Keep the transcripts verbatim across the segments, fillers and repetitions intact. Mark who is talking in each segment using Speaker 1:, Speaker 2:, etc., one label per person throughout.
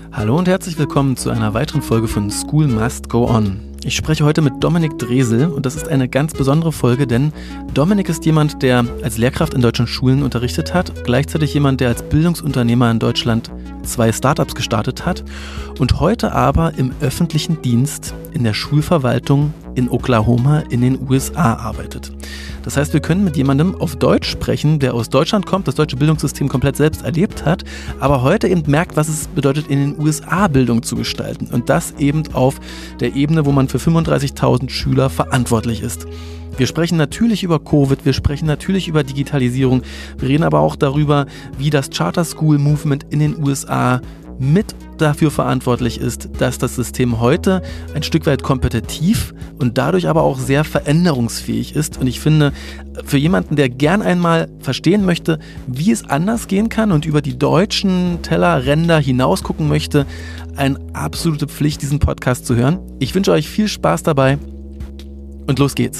Speaker 1: Hallo und herzlich willkommen zu einer weiteren Folge von School Must Go On. Ich spreche heute mit Dominik Dresel und das ist eine ganz besondere Folge, denn Dominik ist jemand, der als Lehrkraft in deutschen Schulen unterrichtet hat, gleichzeitig jemand, der als Bildungsunternehmer in Deutschland zwei Startups gestartet hat und heute aber im öffentlichen Dienst in der Schulverwaltung in Oklahoma in den U S A arbeitet. Das heißt, wir können mit jemandem auf Deutsch sprechen, der aus Deutschland kommt, das deutsche Bildungssystem komplett selbst erlebt hat, aber heute eben merkt, was es bedeutet, in den U S A Bildung zu gestalten. Und das eben auf der Ebene, wo man für fünfunddreißigtausend Schüler verantwortlich ist. Wir sprechen natürlich über Covid, wir sprechen natürlich über Digitalisierung, wir reden aber auch darüber, wie das Charter School Movement in den U S A mit dafür verantwortlich ist, dass das System heute ein Stück weit kompetitiv und dadurch aber auch sehr veränderungsfähig ist. Und ich finde, für jemanden, der gern einmal verstehen möchte, wie es anders gehen kann und über die deutschen Tellerränder hinaus gucken möchte, eine absolute Pflicht, diesen Podcast zu hören. Ich wünsche euch viel Spaß dabei und los geht's.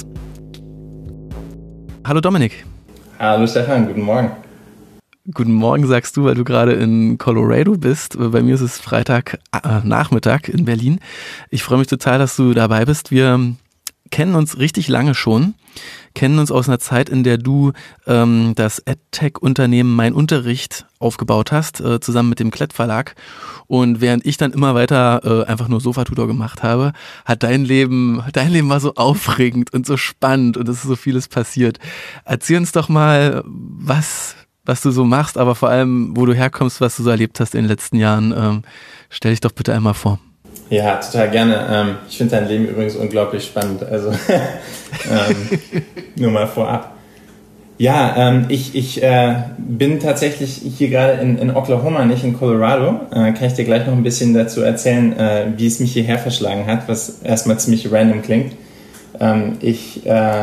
Speaker 1: Hallo Dominik.
Speaker 2: Hallo Stefan, guten Morgen.
Speaker 1: Guten Morgen sagst du, weil du gerade in Colorado bist. Bei mir ist es Freitag äh, Nachmittag in Berlin. Ich freue mich total, dass du dabei bist. Wir kennen uns richtig lange schon, kennen uns aus einer Zeit, in der du ähm, das EdTech-Unternehmen Mein Unterricht aufgebaut hast, äh, zusammen mit dem Klett Verlag. Und während ich dann immer weiter äh, einfach nur Sofatutor gemacht habe, hat dein Leben, dein Leben war so aufregend und so spannend und es ist so vieles passiert. Erzähl uns doch mal, was was du so machst, aber vor allem, wo du herkommst, was du so erlebt hast in den letzten Jahren. Ähm, stell dich doch bitte einmal vor.
Speaker 2: Ja, total gerne. Ähm, ich finde dein Leben übrigens unglaublich spannend. Also ähm, nur mal vorab. Ja, ähm, ich, ich äh, bin tatsächlich hier gerade in, in Oklahoma, nicht in Colorado. Äh, kann ich dir gleich noch ein bisschen dazu erzählen, äh, wie es mich hierher verschlagen hat, was erstmal ziemlich random klingt. Ähm, ich äh,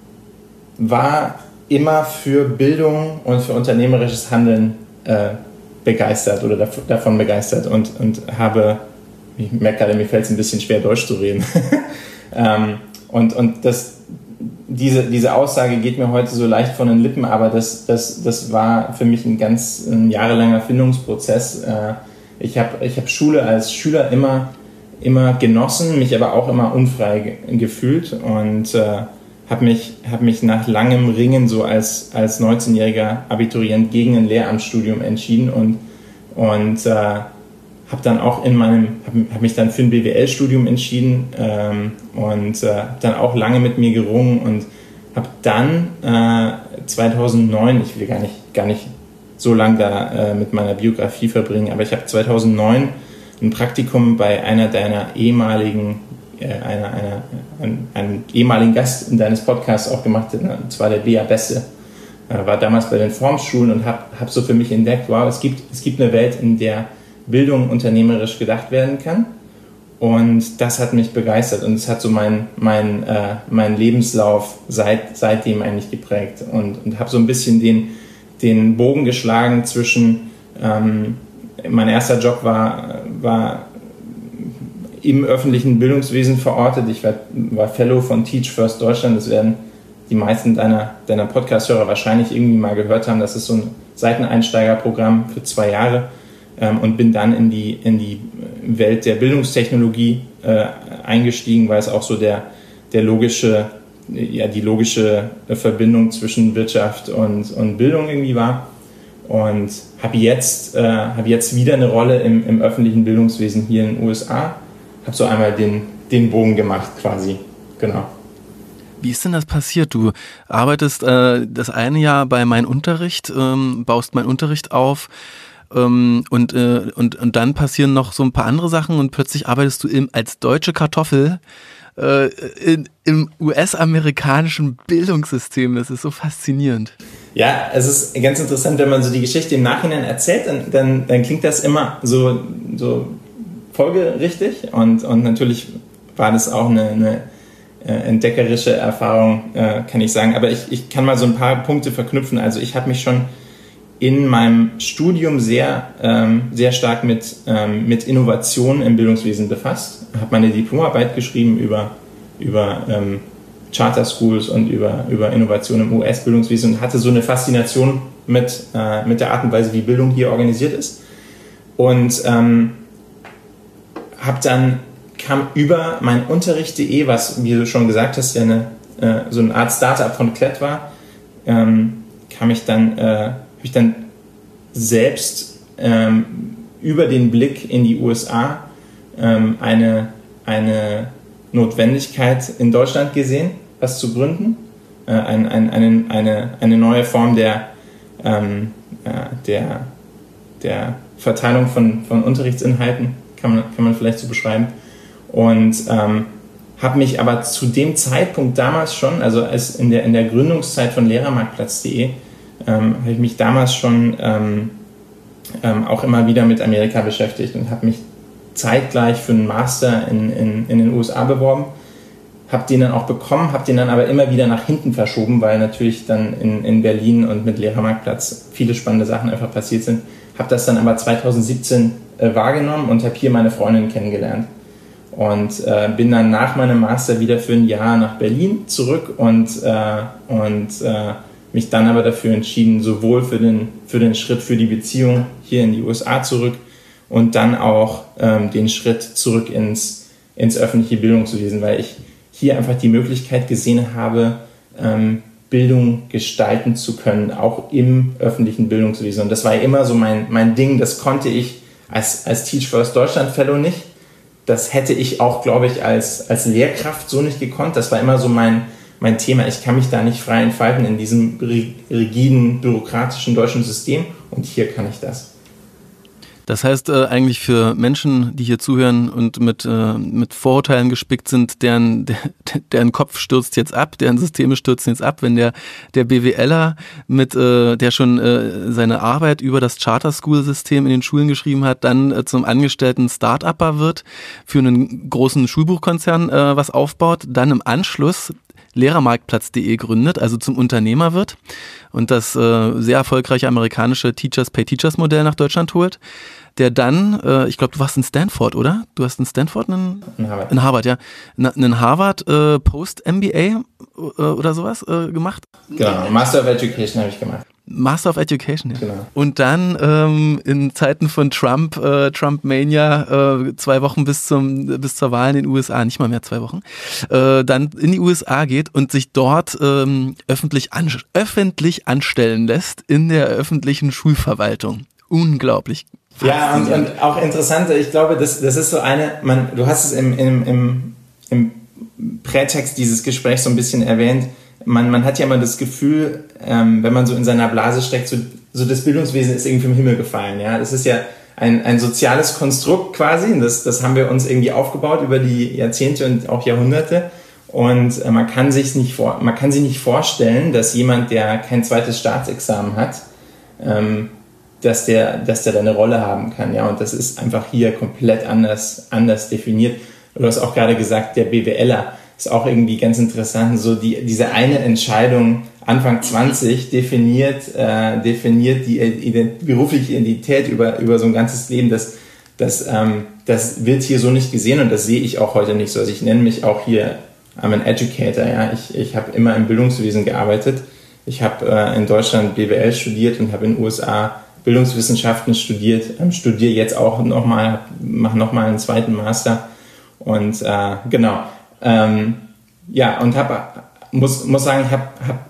Speaker 2: war immer für Bildung und für unternehmerisches Handeln äh, begeistert oder dav- davon begeistert und, und habe, ich merke gerade, mir fällt es ein bisschen schwer, Deutsch zu reden. ähm, und und das, diese, diese Aussage geht mir heute so leicht von den Lippen, aber das, das, das war für mich ein ganz ein jahrelanger Findungsprozess. Äh, ich habe ich hab Schule als Schüler immer, immer genossen, mich aber auch immer unfrei ge- gefühlt und äh, habe mich, hab mich nach langem Ringen so als, als neunzehnjähriger Abiturient gegen ein Lehramtsstudium entschieden und, und äh, habe dann auch in meinem, habe hab mich dann für ein B W L-Studium entschieden ähm, und äh, habe dann auch lange mit mir gerungen und habe dann äh, zweitausendneun, ich will gar nicht, gar nicht so lange da äh, mit meiner Biografie verbringen, aber ich habe zweitausendneun ein Praktikum bei einer deiner ehemaligen Einer, einer, einen, einen ehemaligen Gast in deines Podcasts auch gemacht, und zwar der Bea Besse. Äh, war damals bei den Formschulen und habe hab so für mich entdeckt, wow, es gibt, es gibt eine Welt, in der Bildung unternehmerisch gedacht werden kann. Und das hat mich begeistert und es hat so meinen mein, äh, mein Lebenslauf seit, seitdem eigentlich geprägt. Und, und habe so ein bisschen den, den Bogen geschlagen zwischen, ähm, mein erster Job war, war im öffentlichen Bildungswesen verortet. Ich war, war Fellow von Teach First Deutschland. Das werden die meisten deiner, deiner Podcast-Hörer wahrscheinlich irgendwie mal gehört haben. Das ist so ein Seiteneinsteigerprogramm für zwei Jahre ähm, und bin dann in die, in die Welt der Bildungstechnologie äh, eingestiegen, weil es auch so der, der logische, ja, die logische Verbindung zwischen Wirtschaft und, und Bildung irgendwie war. Und habe jetzt, äh, hab jetzt wieder eine Rolle im, im öffentlichen Bildungswesen hier in den U S A. Habe so einmal den, den Bogen gemacht quasi, genau.
Speaker 1: Wie ist denn das passiert? Du arbeitest äh, das eine Jahr bei Mein Unterricht, ähm, baust Mein Unterricht auf ähm, und, äh, und, und dann passieren noch so ein paar andere Sachen und plötzlich arbeitest du im, als deutsche Kartoffel äh, in, im U S-amerikanischen Bildungssystem. Das ist so faszinierend.
Speaker 2: Ja, es ist ganz interessant, wenn man so die Geschichte im Nachhinein erzählt, dann, dann, dann klingt das immer so, so folgerichtig und, und natürlich war das auch eine, eine äh, entdeckerische Erfahrung, äh, kann ich sagen. Aber ich, ich kann mal so ein paar Punkte verknüpfen. Also ich habe mich schon in meinem Studium sehr, ähm, sehr stark mit, ähm, mit Innovationen im Bildungswesen befasst. Habe meine Diplomarbeit geschrieben über, über ähm, Charter Schools und über, über Innovation im U S-Bildungswesen und hatte so eine Faszination mit, äh, mit der Art und Weise, wie Bildung hier organisiert ist. Und ähm, hab dann, kam über mein Unterricht punkt de, was, wie du schon gesagt hast, ja eine, äh, so eine Art Startup von Klett war, ähm, kam ich dann, äh, habe ich dann selbst ähm, über den Blick in die U S A ähm, eine, eine Notwendigkeit in Deutschland gesehen, was zu gründen. Äh, ein, ein, eine, eine, eine neue Form der, ähm, äh, der, der Verteilung von, von Unterrichtsinhalten, kann man, kann man vielleicht so beschreiben. Und ähm, habe mich aber zu dem Zeitpunkt damals schon, also als in der, in der Gründungszeit von Lehrermarktplatz punkt de, ähm, habe ich mich damals schon ähm, ähm, auch immer wieder mit Amerika beschäftigt und habe mich zeitgleich für einen Master in, in, in den U S A beworben, habe den dann auch bekommen, habe den dann aber immer wieder nach hinten verschoben, weil natürlich dann in, in Berlin und mit Lehrermarktplatz viele spannende Sachen einfach passiert sind. Habe das dann aber zwanzig siebzehn äh, wahrgenommen und habe hier meine Freundin kennengelernt. Und äh, bin dann nach meinem Master wieder für ein Jahr nach Berlin zurück und, äh, und äh, mich dann aber dafür entschieden, sowohl für den, für den Schritt für die Beziehung hier in die U S A zurück und dann auch ähm, den Schritt zurück ins, ins öffentliche Bildungswesen, weil ich hier einfach die Möglichkeit gesehen habe, ähm, Bildung gestalten zu können, auch im öffentlichen Bildungswesen. Und das war immer so mein, mein Ding, das konnte ich als, als Teach First Deutschland Fellow nicht. Das hätte ich auch, glaube ich, als, als Lehrkraft so nicht gekonnt. Das war immer so mein, mein Thema. Ich kann mich da nicht frei entfalten in diesem rigiden, bürokratischen deutschen System. Und hier kann ich das.
Speaker 1: Das heißt äh, eigentlich für Menschen, die hier zuhören und mit, äh, mit Vorurteilen gespickt sind, deren, der, deren Kopf stürzt jetzt ab, deren Systeme stürzen jetzt ab, wenn der, der BWLer, mit, äh, der schon äh, seine Arbeit über das Charter-School-System in den Schulen geschrieben hat, dann äh, zum angestellten Start-Upper wird, für einen großen Schulbuchkonzern äh, was aufbaut, dann im Anschluss Lehrermarktplatz punkt de gründet, also zum Unternehmer wird und das äh, sehr erfolgreiche amerikanische Teachers-Pay-Teachers-Modell nach Deutschland holt, der dann, äh, ich glaube, du warst in Stanford, oder? Du hast in Stanford einen,
Speaker 2: in Harvard,
Speaker 1: in Harvard ja, einen Harvard äh, Post-M B A äh, oder sowas äh, gemacht?
Speaker 2: Genau, Master of Education habe ich gemacht.
Speaker 1: Master of Education, ja.
Speaker 2: Genau.
Speaker 1: Und dann ähm, in Zeiten von Trump, äh, Trump-Mania, äh, zwei Wochen bis zum bis zur Wahl in den U S A, nicht mal mehr zwei Wochen, äh, dann in die U S A geht und sich dort ähm, öffentlich, an, öffentlich anstellen lässt in der öffentlichen Schulverwaltung. Unglaublich.
Speaker 2: Ja, und, und auch interessant, ich glaube, das, das ist so eine, man, du hast es im, im, im, im Prätext dieses Gesprächs so ein bisschen erwähnt, Man, man hat ja immer das Gefühl, ähm, wenn man so in seiner Blase steckt, so, so das Bildungswesen ist irgendwie vom Himmel gefallen. Ja, das ist ja ein, ein soziales Konstrukt quasi. Das, das haben wir uns irgendwie aufgebaut über die Jahrzehnte und auch Jahrhunderte. Und äh, man kann sich nicht vor, man kann sich nicht vorstellen, dass jemand, der kein zweites Staatsexamen hat, ähm, dass der, dass der da eine Rolle haben kann. Ja, und das ist einfach hier komplett anders, anders definiert. Du hast auch gerade gesagt, der BWLer. Ist auch irgendwie ganz interessant, so die, diese eine Entscheidung Anfang zwanzig definiert, äh, definiert die ident- berufliche Identität über, über so ein ganzes Leben. Das, das, ähm, das wird hier so nicht gesehen und das sehe ich auch heute nicht so. Also ich nenne mich auch hier, I'm an Educator, ja. Ich, ich habe immer im Bildungswesen gearbeitet. Ich habe äh, in Deutschland B W L studiert und habe in den U S A Bildungswissenschaften studiert, ähm, studiere jetzt auch nochmal, mache nochmal einen zweiten Master und äh, genau. Ähm, ja, und hab, muss, muss sagen, ich habe hab,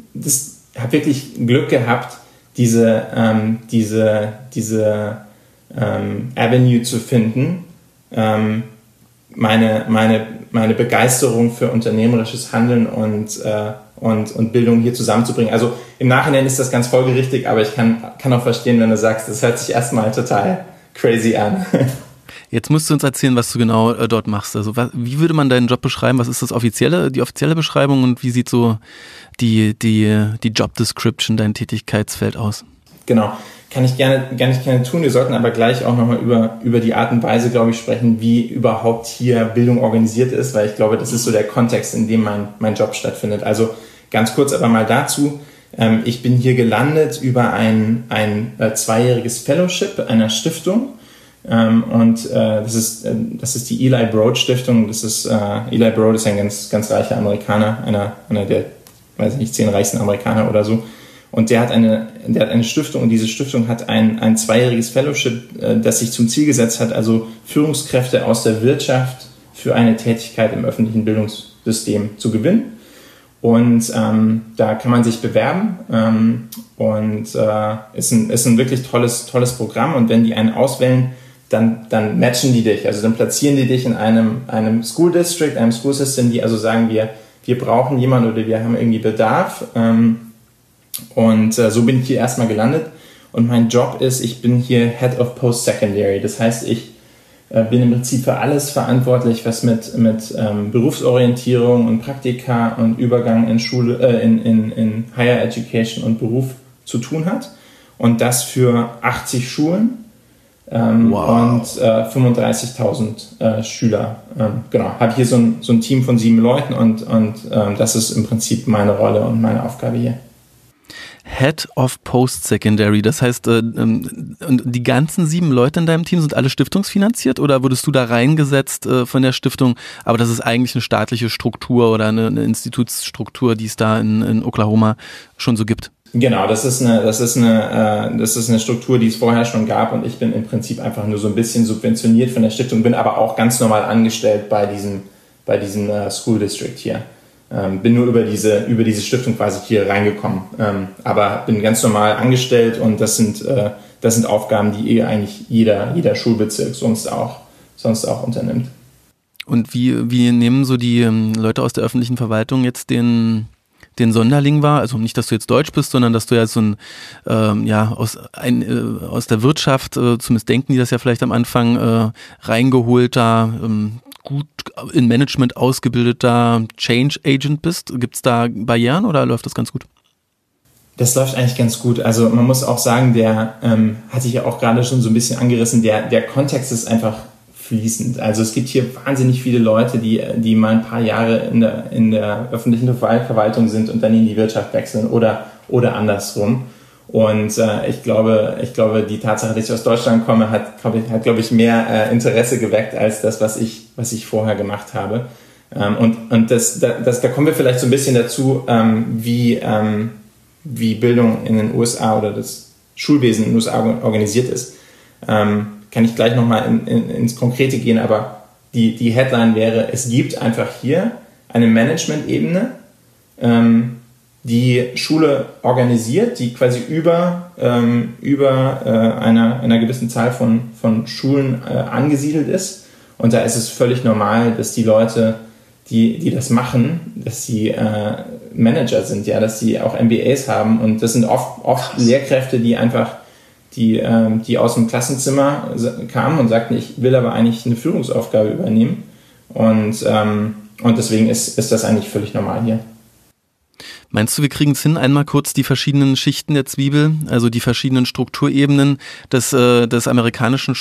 Speaker 2: hab wirklich Glück gehabt, diese, ähm, diese, diese ähm, Avenue zu finden, ähm, meine, meine, meine Begeisterung für unternehmerisches Handeln und, äh, und, und Bildung hier zusammenzubringen. Also im Nachhinein ist das ganz folgerichtig, aber ich kann, kann auch verstehen, wenn du sagst, das hört sich erstmal total crazy an.
Speaker 1: Jetzt musst du uns erzählen, was du genau äh, dort machst. Also was, wie würde man deinen Job beschreiben? Was ist das offizielle, die offizielle Beschreibung und wie sieht so die, die, die Job Description, dein Tätigkeitsfeld aus?
Speaker 2: Genau, kann ich gerne, gar nicht gerne tun. Wir sollten aber gleich auch nochmal über, über die Art und Weise, glaube ich, sprechen, wie überhaupt hier Bildung organisiert ist, weil ich glaube, das ist so der Kontext, in dem mein, mein Job stattfindet. Also ganz kurz aber mal dazu. Ähm, ich bin hier gelandet über ein, ein äh, zweijähriges Fellowship einer Stiftung. Ähm, und äh, das ist äh, das ist die Eli Broad Stiftung. Das ist äh, Eli Broad ist ein ganz ganz reicher Amerikaner, einer einer der, weiß ich nicht, zehn reichsten Amerikaner oder so. Und der hat eine, der hat eine Stiftung und diese Stiftung hat ein, ein zweijähriges Fellowship, das sich zum Ziel gesetzt hat, also Führungskräfte aus der Wirtschaft für eine Tätigkeit im öffentlichen Bildungssystem zu gewinnen. Und ähm, da kann man sich bewerben ähm, und äh, ist ein, ist ein wirklich tolles, tolles Programm. Und wenn die einen auswählen, dann, dann matchen die dich. Also dann platzieren die dich in einem, einem School District, einem School System, die also sagen, wir, wir brauchen jemanden oder wir haben irgendwie Bedarf. Ähm, Und äh, so bin ich hier erstmal gelandet und mein Job ist, ich bin hier Head of Post-Secondary. Das heißt, ich äh, bin im Prinzip für alles verantwortlich, was mit, mit ähm, Berufsorientierung und Praktika und Übergang in Schule, äh, in, in, in Higher Education und Beruf zu tun hat. Und das für achtzig Schulen ähm, wow. und äh, fünfunddreißigtausend äh, Schüler. Ähm, genau, habe hier so ein, so ein Team von sieben Leuten und, und ähm, das ist im Prinzip meine Rolle und meine Aufgabe hier.
Speaker 1: Head of Post-Secondary, das heißt, äh, ähm, die ganzen sieben Leute in deinem Team sind alle stiftungsfinanziert oder wurdest du da reingesetzt äh, von der Stiftung, aber das ist eigentlich eine staatliche Struktur oder eine, eine Institutsstruktur, die es da in, in Oklahoma schon so gibt?
Speaker 2: Genau, das ist eine, das ist eine, äh, das ist eine Struktur, die es vorher schon gab und ich bin im Prinzip einfach nur so ein bisschen subventioniert von der Stiftung, bin aber auch ganz normal angestellt bei diesem, bei diesem äh, School District hier. Ähm, bin nur über diese, über diese Stiftung quasi hier reingekommen, ähm, aber bin ganz normal angestellt und das sind, äh, das sind Aufgaben, die eh eigentlich jeder, jeder Schulbezirk sonst auch, sonst auch unternimmt.
Speaker 1: Und wie, wie nehmen so die ähm, Leute aus der öffentlichen Verwaltung jetzt den, den Sonderling wahr? Also nicht, dass du jetzt Deutsch bist, sondern dass du ja so ein, ähm, ja, aus, ein, äh, aus der Wirtschaft, äh, zumindest denken die das ja vielleicht am Anfang, äh, reingeholter, ähm, gut in Management ausgebildeter Change Agent bist. Gibt es da Barrieren oder läuft das ganz gut?
Speaker 2: Das läuft eigentlich ganz gut. Also man muss auch sagen, der, ähm, hatte ich ja auch gerade schon so ein bisschen angerissen, der, der Kontext ist einfach fließend. Also es gibt hier wahnsinnig viele Leute, die, die mal ein paar Jahre in der, in der öffentlichen Verwaltung sind und dann in die Wirtschaft wechseln oder, oder andersrum. Und äh, ich glaube, ich glaube, die Tatsache, dass ich aus Deutschland komme, hat, glaube ich, hat, glaube ich, mehr äh, Interesse geweckt als das, was ich, was ich vorher gemacht habe. Ähm, und und das, das, da kommen wir vielleicht so ein bisschen dazu, ähm, wie, ähm, wie Bildung in den U S A oder das Schulwesen in den U S A organisiert ist. Ähm, kann ich gleich nochmal in, in, ins Konkrete gehen, aber die, die Headline wäre, es gibt einfach hier eine Management-Ebene, ähm, die Schule organisiert, die quasi über, ähm, über äh, einer, einer gewissen Zahl von, von Schulen äh, angesiedelt ist. Und da ist es völlig normal, dass die Leute, die, die das machen, dass sie äh, Manager sind, ja, dass sie auch M B As haben. Und das sind oft, oft Lehrkräfte, die einfach, die, ähm, die aus dem Klassenzimmer kamen und sagten, ich will aber eigentlich eine Führungsaufgabe übernehmen. Und, ähm, und deswegen ist, ist das eigentlich völlig normal hier.
Speaker 1: Meinst du, wir kriegen es hin, einmal kurz die verschiedenen Schichten der Zwiebel, also die verschiedenen Strukturebenen des, äh, des amerikanischen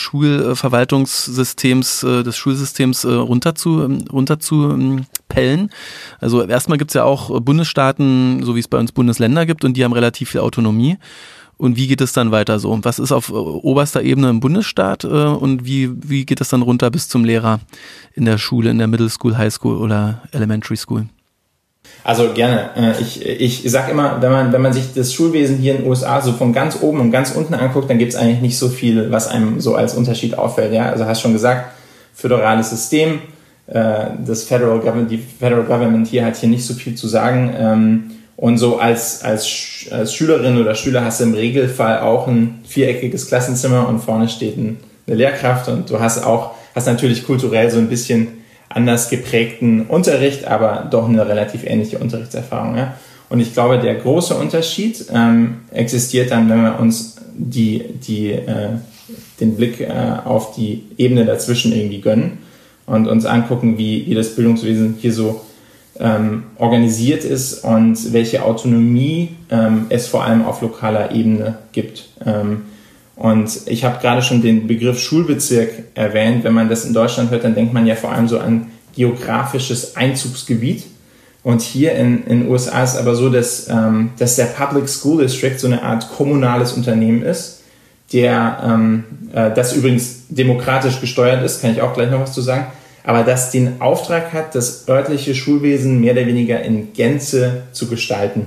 Speaker 1: Schulverwaltungssystems, äh, des Schulsystems äh, runter zu, runter zu ähm, pellen? Also erstmal gibt es ja auch Bundesstaaten, so wie es bei uns Bundesländer gibt, und die haben relativ viel Autonomie. Und wie geht es dann weiter so? Was ist auf oberster Ebene im Bundesstaat äh, und wie, wie geht es dann runter bis zum Lehrer in der Schule, in der Middle School, High School oder Elementary School?
Speaker 2: Also gerne. Ich, ich sage immer, wenn man, wenn man sich das Schulwesen hier in den U S A so von ganz oben und ganz unten anguckt, dann gibt es eigentlich nicht so viel, was einem so als Unterschied auffällt. Ja? Also hast schon gesagt, föderales System, äh, das Federal Government, die Federal Government hier hat hier nicht so viel zu sagen. Ähm, und so als, als, als Schülerin oder Schüler hast du im Regelfall auch ein viereckiges Klassenzimmer und vorne steht ein, eine Lehrkraft und du hast auch, hast natürlich kulturell so ein bisschen anders geprägten Unterricht, aber doch eine relativ ähnliche Unterrichtserfahrung. Ja? Und ich glaube, der große Unterschied ähm, existiert dann, wenn wir uns die, die, äh, den Blick äh, auf die Ebene dazwischen irgendwie gönnen und uns angucken, wie, wie das Bildungswesen hier so ähm, organisiert ist und welche Autonomie ähm, es vor allem auf lokaler Ebene gibt. Ähm, Und ich habe gerade schon den Begriff Schulbezirk erwähnt. Wenn man das in Deutschland hört, dann denkt man ja vor allem so an geografisches Einzugsgebiet. Und hier in den U S A ist es aber so, dass, ähm, dass der Public School District so eine Art kommunales Unternehmen ist, der ähm, äh, das übrigens demokratisch gesteuert ist, kann ich auch gleich noch was zu sagen, aber das den Auftrag hat, das örtliche Schulwesen mehr oder weniger in Gänze zu gestalten.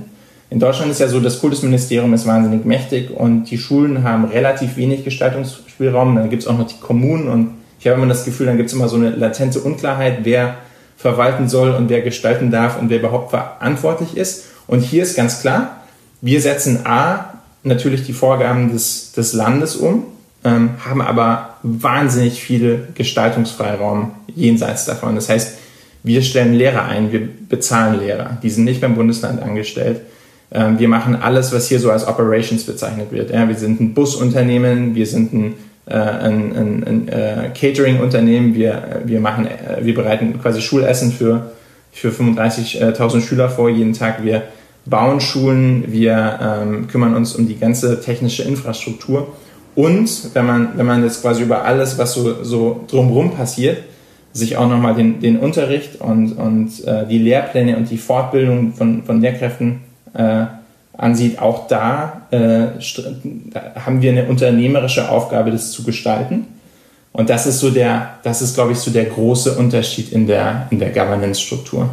Speaker 2: in Deutschland ist ja so, das Kultusministerium ist wahnsinnig mächtig und die Schulen haben relativ wenig Gestaltungsspielraum. Dann gibt es auch noch die Kommunen und ich habe immer das Gefühl, dann gibt es immer so eine latente Unklarheit, wer verwalten soll und wer gestalten darf und wer überhaupt verantwortlich ist. Und hier ist ganz klar, wir setzen A, natürlich die Vorgaben des, des Landes um, ähm, haben aber wahnsinnig viel Gestaltungsfreiraum jenseits davon. Das heißt, wir stellen Lehrer ein, wir bezahlen Lehrer, die sind nicht beim Bundesland angestellt. Ähm, wir machen alles, was hier so als Operations bezeichnet wird. Ja, wir sind ein Busunternehmen, wir sind ein ein, ein, ein äh, Catering-Unternehmen, wir, wir, machen, äh, wir bereiten quasi Schulessen für, für fünfunddreißigtausend Schüler vor jeden Tag, wir bauen Schulen, wir ähm, kümmern uns um die ganze technische Infrastruktur und wenn man, wenn man jetzt quasi über alles, was so, so drumherum passiert, sich auch nochmal den, den Unterricht und, und äh, die Lehrpläne und die Fortbildung von, von Lehrkräften äh, ansieht, auch da, äh, da haben wir eine unternehmerische Aufgabe, das zu gestalten. Und das ist so der, das ist, glaube ich, so der große Unterschied in der, in der Governance-Struktur.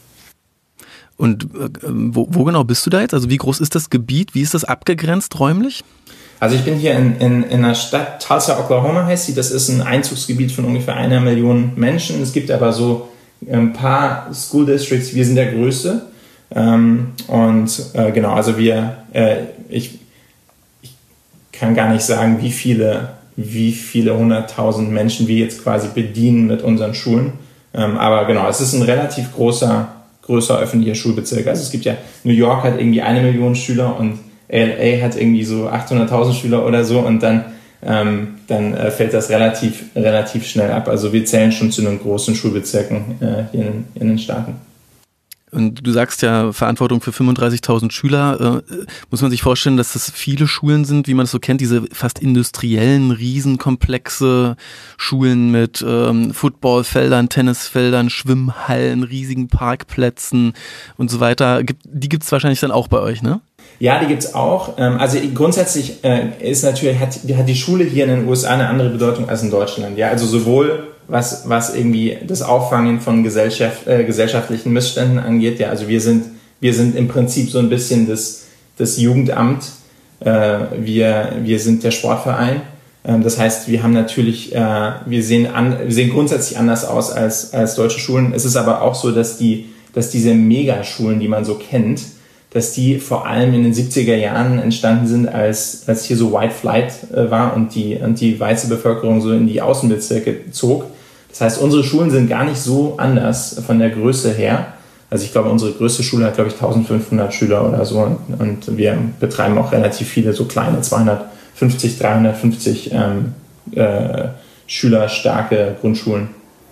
Speaker 1: Und äh, wo, wo genau bist du da jetzt? Also wie groß ist das Gebiet? Wie ist das abgegrenzt räumlich?
Speaker 2: Also ich bin hier in, in, in einer Stadt, Tulsa, Oklahoma heißt sie. Das ist ein Einzugsgebiet von ungefähr einer Million Menschen. Es gibt aber so ein paar School Districts. Wir sind der größte. Ähm, und äh, genau, also wir, äh, ich, ich kann gar nicht sagen, wie viele, wie viele hunderttausend Menschen wir jetzt quasi bedienen mit unseren Schulen. Ähm, aber genau, es ist ein relativ großer, größer öffentlicher Schulbezirk. Also es gibt ja, New York hat irgendwie eine Million Schüler und L A hat irgendwie so achthunderttausend Schüler oder so und dann, ähm, dann äh, fällt das relativ, relativ schnell ab. Also wir zählen schon zu den großen Schulbezirken äh, hier in, in den Staaten.
Speaker 1: Und du sagst ja, Verantwortung für fünfunddreißigtausend Schüler. Äh, muss man sich vorstellen, dass das viele Schulen sind, wie man es so kennt, diese fast industriellen, riesenkomplexe Schulen mit ähm, Footballfeldern, Tennisfeldern, Schwimmhallen, riesigen Parkplätzen und so weiter. Gibt, die gibt es wahrscheinlich dann auch bei euch, ne?
Speaker 2: Ja, die gibt's auch. Also grundsätzlich ist natürlich, hat, hat die Schule hier in den U S A eine andere Bedeutung als in Deutschland. Ja, also sowohl was, was irgendwie das Auffangen von Gesellschaft, äh, gesellschaftlichen Missständen angeht. Ja, also wir sind, wir sind im Prinzip so ein bisschen das, das Jugendamt. Äh, wir, wir sind der Sportverein. Ähm, das heißt, wir haben natürlich, äh, wir sehen an, wir sehen grundsätzlich anders aus als, als deutsche Schulen. Es ist aber auch so, dass die, dass diese Megaschulen, die man so kennt, dass die vor allem in den siebziger Jahren entstanden sind, als, als hier so White Flight äh, war und die, und die weiße Bevölkerung so in die Außenbezirke zog. Das heißt, unsere Schulen sind gar nicht so anders von der Größe her. Also ich glaube, unsere größte Schule hat, glaube ich, eintausendfünfhundert Schüler oder so und, und wir betreiben auch relativ viele so kleine, zweihundertfünfzig, dreihundertfünfzig ähm, äh, schülerstarke Grundschulen.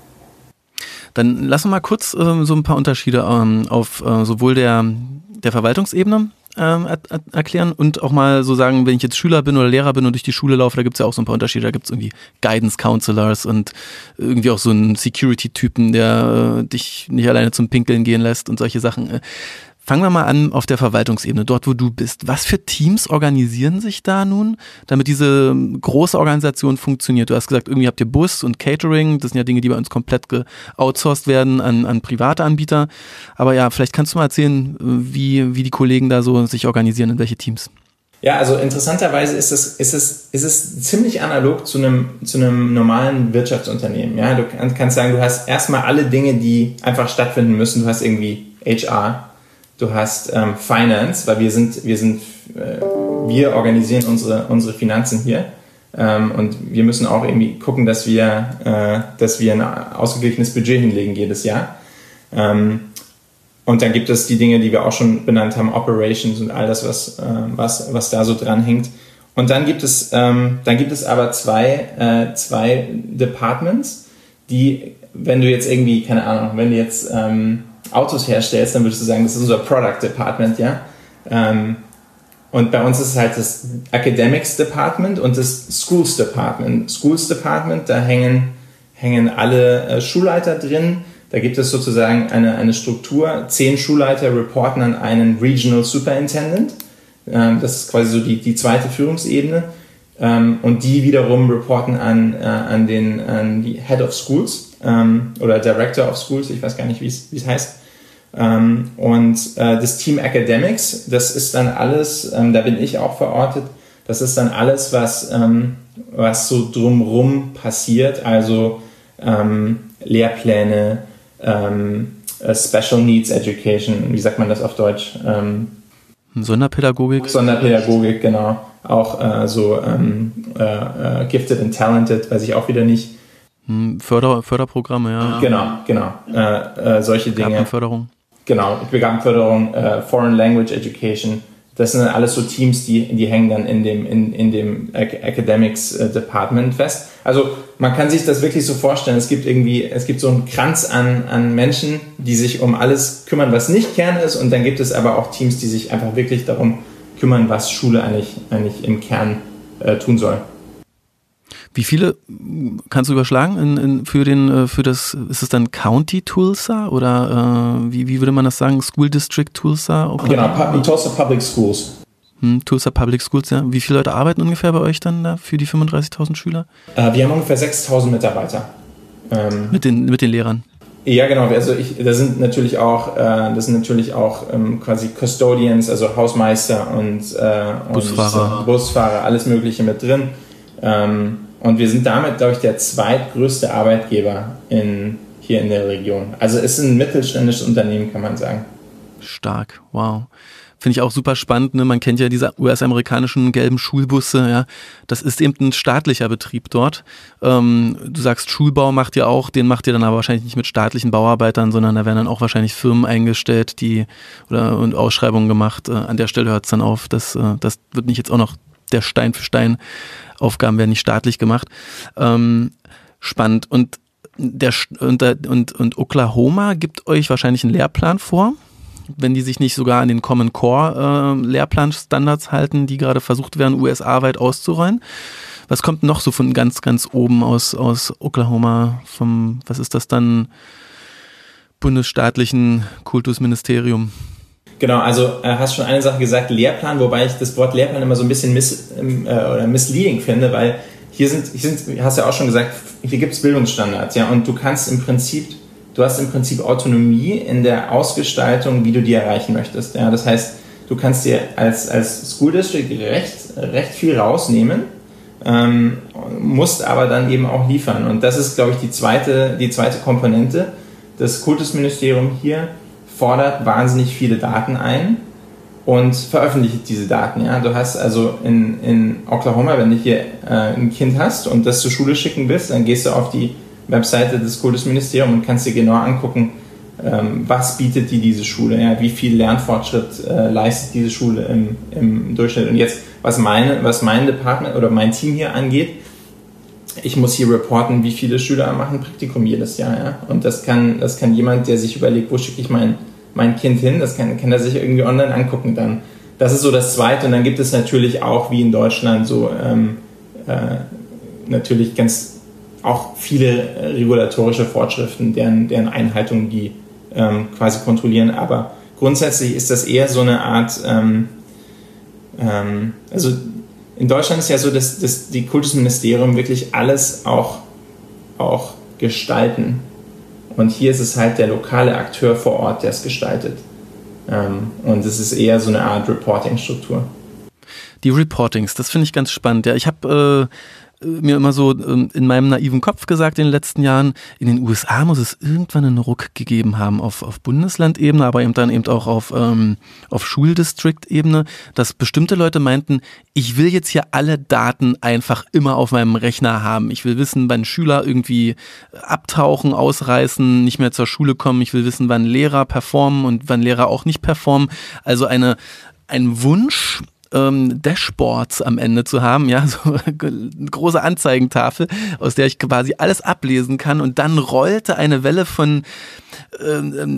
Speaker 1: Dann lass uns mal kurz äh, so ein paar Unterschiede ähm, auf äh, sowohl der der Verwaltungsebene ähm, er, er, erklären und auch mal so sagen, wenn ich jetzt Schüler bin oder Lehrer bin und durch die Schule laufe, da gibt es ja auch so ein paar Unterschiede. Da gibt es irgendwie Guidance Counselors und irgendwie auch so einen Security-Typen, der äh, dich nicht alleine zum Pinkeln gehen lässt und solche Sachen. Fangen wir mal an auf der Verwaltungsebene, dort wo du bist. Was für Teams organisieren sich da nun, damit diese große Organisation funktioniert? Du hast gesagt, irgendwie habt ihr Bus und Catering, das sind ja Dinge, die bei uns komplett geoutsourced werden an, an private Anbieter. Aber ja, vielleicht kannst du mal erzählen, wie, wie die Kollegen da so sich organisieren, in welche Teams.
Speaker 2: Ja, also interessanterweise ist es, ist es, ist es ziemlich analog zu einem, zu einem normalen Wirtschaftsunternehmen. Ja, du kannst sagen, du hast erstmal alle Dinge, die einfach stattfinden müssen. Du hast irgendwie H R. Du hast ähm, Finance, weil wir sind, wir sind, äh, wir organisieren unsere unsere Finanzen hier ähm, und wir müssen auch irgendwie gucken, dass wir, äh, dass wir ein ausgeglichenes Budget hinlegen jedes Jahr. Ähm, und dann gibt es die Dinge, die wir auch schon benannt haben, Operations und all das, was äh, was was da so dran hängt. Und dann gibt es ähm, dann gibt es aber zwei äh, zwei Departments, die, wenn du jetzt irgendwie, keine Ahnung, wenn du jetzt ähm, Autos herstellst, dann würdest du sagen, das ist unser Product Department, ja. Ähm, und bei uns ist es halt das Academics Department und das Schools Department. Schools Department, da hängen, hängen alle äh, Schulleiter drin. Da gibt es sozusagen eine, eine Struktur. Zehn Schulleiter reporten an einen Regional Superintendent. Ähm, das ist quasi so die, die zweite Führungsebene. Ähm, und die wiederum reporten an, äh, an, den, an die Head of Schools ähm, oder Director of Schools, ich weiß gar nicht, wie es heißt. Ähm, und äh, das Team Academics, das ist dann alles, ähm, da bin ich auch verortet, das ist dann alles, was, ähm, was so drumrum passiert, also ähm, Lehrpläne, ähm, Special Needs Education, wie sagt man das auf Deutsch? Ähm,
Speaker 1: Sonderpädagogik.
Speaker 2: Sonderpädagogik, genau. Auch äh, so ähm, äh, äh, Gifted and Talented, weiß ich auch wieder nicht.
Speaker 1: Förder, Förderprogramme, ja.
Speaker 2: Genau, genau. Äh, äh, solche Dinge.
Speaker 1: Begabtenförderung.
Speaker 2: Genau, Begabtenförderung, äh, Foreign Language Education. Das sind alles so Teams, die, die hängen dann in dem, in, in dem Academics Department fest. Also man kann sich das wirklich so vorstellen, es gibt irgendwie, es gibt so einen Kranz an, an Menschen, die sich um alles kümmern, was nicht Kern ist, und dann gibt es aber auch Teams, die sich einfach wirklich darum kümmern, was Schule eigentlich, eigentlich im Kern äh, tun soll.
Speaker 1: Wie viele kannst du überschlagen in, in, für den, für das, ist es dann County Tulsa oder äh, wie, wie würde man das sagen, School District Tulsa? Okay.
Speaker 2: Genau, Tulsa Public Schools.
Speaker 1: Hm, Tulsa Public Schools, ja. Wie viele Leute arbeiten ungefähr bei euch dann da für die fünfunddreißigtausend Schüler?
Speaker 2: Äh, wir haben ungefähr sechstausend Mitarbeiter. Ähm,
Speaker 1: mit den, mit den Lehrern?
Speaker 2: Ja, genau. Also ich, da sind natürlich auch, äh, das sind natürlich auch ähm, quasi Custodians, also Hausmeister und, äh,
Speaker 1: Busfahrer.
Speaker 2: und Busfahrer, alles Mögliche mit drin. Ähm, Und wir sind damit, glaube ich, der zweitgrößte Arbeitgeber in, hier in der Region. Also es ist ein mittelständisches Unternehmen, kann man sagen.
Speaker 1: Stark, wow. Finde ich auch super spannend, ne? Man kennt ja diese U S-amerikanischen gelben Schulbusse, ja. Das ist eben ein staatlicher Betrieb dort. Ähm, du sagst, Schulbau macht ihr auch, den macht ihr dann aber wahrscheinlich nicht mit staatlichen Bauarbeitern, sondern da werden dann auch wahrscheinlich Firmen eingestellt, die oder und Ausschreibungen gemacht. Äh, an der Stelle hört es dann auf. Das, äh, das wird nicht jetzt auch noch der Stein für Stein. Aufgaben werden nicht staatlich gemacht. Ähm, spannend. Und, der, und, und, und Oklahoma gibt euch wahrscheinlich einen Lehrplan vor, wenn die sich nicht sogar an den Common Core äh, Lehrplanstandards halten, die gerade versucht werden, U S A-weit auszurollen. Was kommt noch so von ganz, ganz oben aus, aus Oklahoma? Vom, was ist das dann? Bundesstaatlichen Kultusministerium?
Speaker 2: Genau, also äh, hast schon eine Sache gesagt, Lehrplan, wobei ich das Wort Lehrplan immer so ein bisschen miss, äh, oder misleading finde, weil hier sind, hier sind, hast ja auch schon gesagt, hier gibt es Bildungsstandards, ja, und du kannst im Prinzip, du hast im Prinzip Autonomie in der Ausgestaltung, wie du die erreichen möchtest, ja, das heißt, du kannst dir als, als School District recht, recht viel rausnehmen, ähm, musst aber dann eben auch liefern, und das ist, glaube ich, die zweite, die zweite Komponente. Das Kultusministerium hier fordert wahnsinnig viele Daten ein und veröffentlicht diese Daten. Ja? Du hast also in, in Oklahoma, wenn du hier äh, ein Kind hast und das zur Schule schicken willst, dann gehst du auf die Webseite des Kultusministeriums und kannst dir genau angucken, ähm, was bietet dir diese Schule, ja? Wie viel Lernfortschritt äh, leistet diese Schule im, im Durchschnitt. Und jetzt, was, meine, was mein Department oder mein Team hier angeht, ich muss hier reporten, wie viele Schüler machen Praktikum jedes Jahr. Ja? Und das kann, das kann jemand, der sich überlegt, wo schicke ich mein, mein Kind hin, das kann, kann er sich irgendwie online angucken dann. Das ist so das Zweite. Und dann gibt es natürlich auch, wie in Deutschland, so ähm, äh, natürlich ganz auch viele regulatorische Vorschriften, deren, deren Einhaltung die ähm, quasi kontrollieren. Aber grundsätzlich ist das eher so eine Art, ähm, ähm, also in Deutschland ist ja so, dass, dass die Kultusministerium wirklich alles auch, auch gestalten. Und hier ist es halt der lokale Akteur vor Ort, der es gestaltet. Ähm, und es ist eher so eine Art Reporting-Struktur.
Speaker 1: Die Reportings, das finde ich ganz spannend. Ja, ich habe äh, mir immer so ähm, in meinem naiven Kopf gesagt in den letzten Jahren, in den U S A muss es irgendwann einen Ruck gegeben haben auf, auf Bundeslandebene, aber eben dann eben auch auf, ähm, auf Schuldistrict-Ebene, dass bestimmte Leute meinten, ich will jetzt hier alle Daten einfach immer auf meinem Rechner haben. Ich will wissen, wann Schüler irgendwie abtauchen, ausreißen, nicht mehr zur Schule kommen. Ich will wissen, wann Lehrer performen und wann Lehrer auch nicht performen. Also eine, ein Wunsch, Ähm, Dashboards am Ende zu haben, ja, so eine große Anzeigentafel, aus der ich quasi alles ablesen kann, und dann rollte eine Welle von ähm,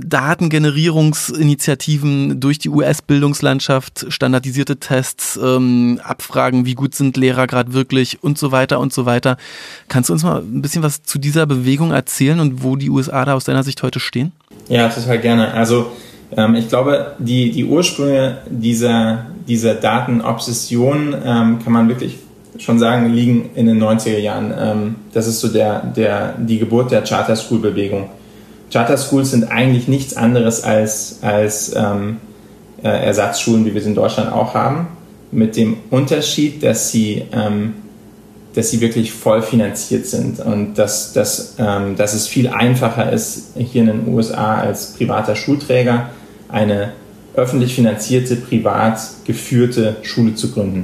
Speaker 1: Datengenerierungsinitiativen durch die U S-Bildungslandschaft, standardisierte Tests, ähm, Abfragen, wie gut sind Lehrer gerade wirklich und so weiter und so weiter. Kannst du uns mal ein bisschen was zu dieser Bewegung erzählen und wo die U S A da aus deiner Sicht heute stehen?
Speaker 2: Ja, total gerne. Also ich glaube, die, die Ursprünge dieser, dieser Datenobsession, ähm, kann man wirklich schon sagen, liegen in den neunziger Jahren. Ähm, das ist so der, der, die Geburt der Charter-School-Bewegung. Charter Schools sind eigentlich nichts anderes als, als ähm, äh, Ersatzschulen, wie wir es in Deutschland auch haben, mit dem Unterschied, dass sie, ähm, dass sie wirklich voll finanziert sind und dass, dass, ähm, dass es viel einfacher ist, hier in den U S A als privater Schulträger eine öffentlich finanzierte, privat geführte Schule zu gründen.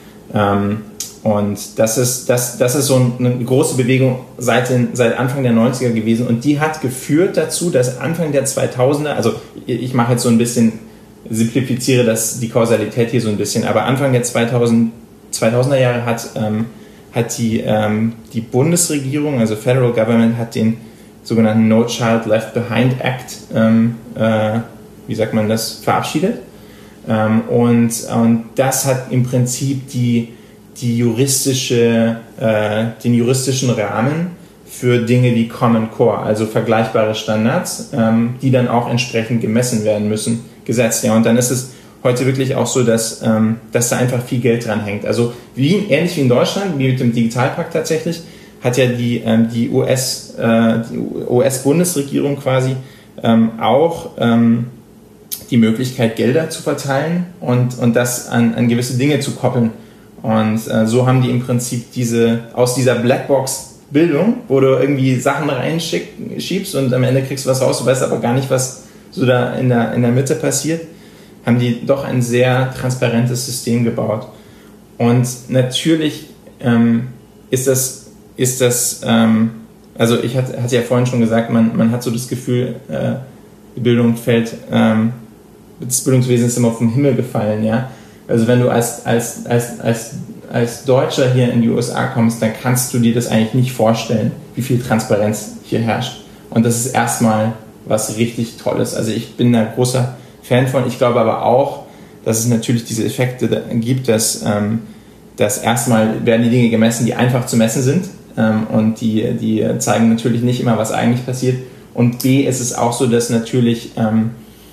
Speaker 2: Ähm, Und das ist, das, das ist so eine große Bewegung seit, den, seit Anfang der neunziger gewesen. Und die hat geführt dazu, dass Anfang der zweitausender, also ich mache jetzt so ein bisschen, simplifiziere das, die Kausalität hier so ein bisschen, aber Anfang der zweitausend, zweitausender Jahre hat, ähm, hat die, ähm, die Bundesregierung, also Federal Government, hat den sogenannten No Child Left Behind Act, ähm, äh, wie sagt man das, verabschiedet. Ähm, und, und das hat im Prinzip die die juristische, äh, den juristischen Rahmen für Dinge wie Common Core, also vergleichbare Standards, ähm, die dann auch entsprechend gemessen werden müssen, gesetzt. Ja, und dann ist es heute wirklich auch so, dass, ähm, dass da einfach viel Geld dran hängt. Also wie, ähnlich wie in Deutschland, wie mit dem Digitalpakt tatsächlich, hat ja die, ähm, die U S, äh, die U S-Bundesregierung quasi ähm, auch ähm, die Möglichkeit, Gelder zu verteilen und, und das an, an gewisse Dinge zu koppeln. Und äh, so haben die im Prinzip diese, aus dieser Blackbox-Bildung, wo du irgendwie Sachen reinschiebst und am Ende kriegst du was raus, du weißt aber gar nicht, was so da in der, in der Mitte passiert, haben die doch ein sehr transparentes System gebaut. Und natürlich ähm, ist das, ist das ähm, also ich hatte, hatte ja vorhin schon gesagt, man, man hat so das Gefühl, äh, die Bildung fällt, ähm, das Bildungswesen ist immer vom Himmel gefallen, ja. Also wenn du als, als, als, als, als Deutscher hier in die U S A kommst, dann kannst du dir das eigentlich nicht vorstellen, wie viel Transparenz hier herrscht. Und das ist erstmal was richtig Tolles. Also ich bin da großer Fan von. Ich glaube aber auch, dass es natürlich diese Effekte gibt, dass, ähm, dass erstmal werden die Dinge gemessen, die einfach zu messen sind. Ähm, und die, die zeigen natürlich nicht immer, was eigentlich passiert. Und B ist es auch so, dass natürlich ähm,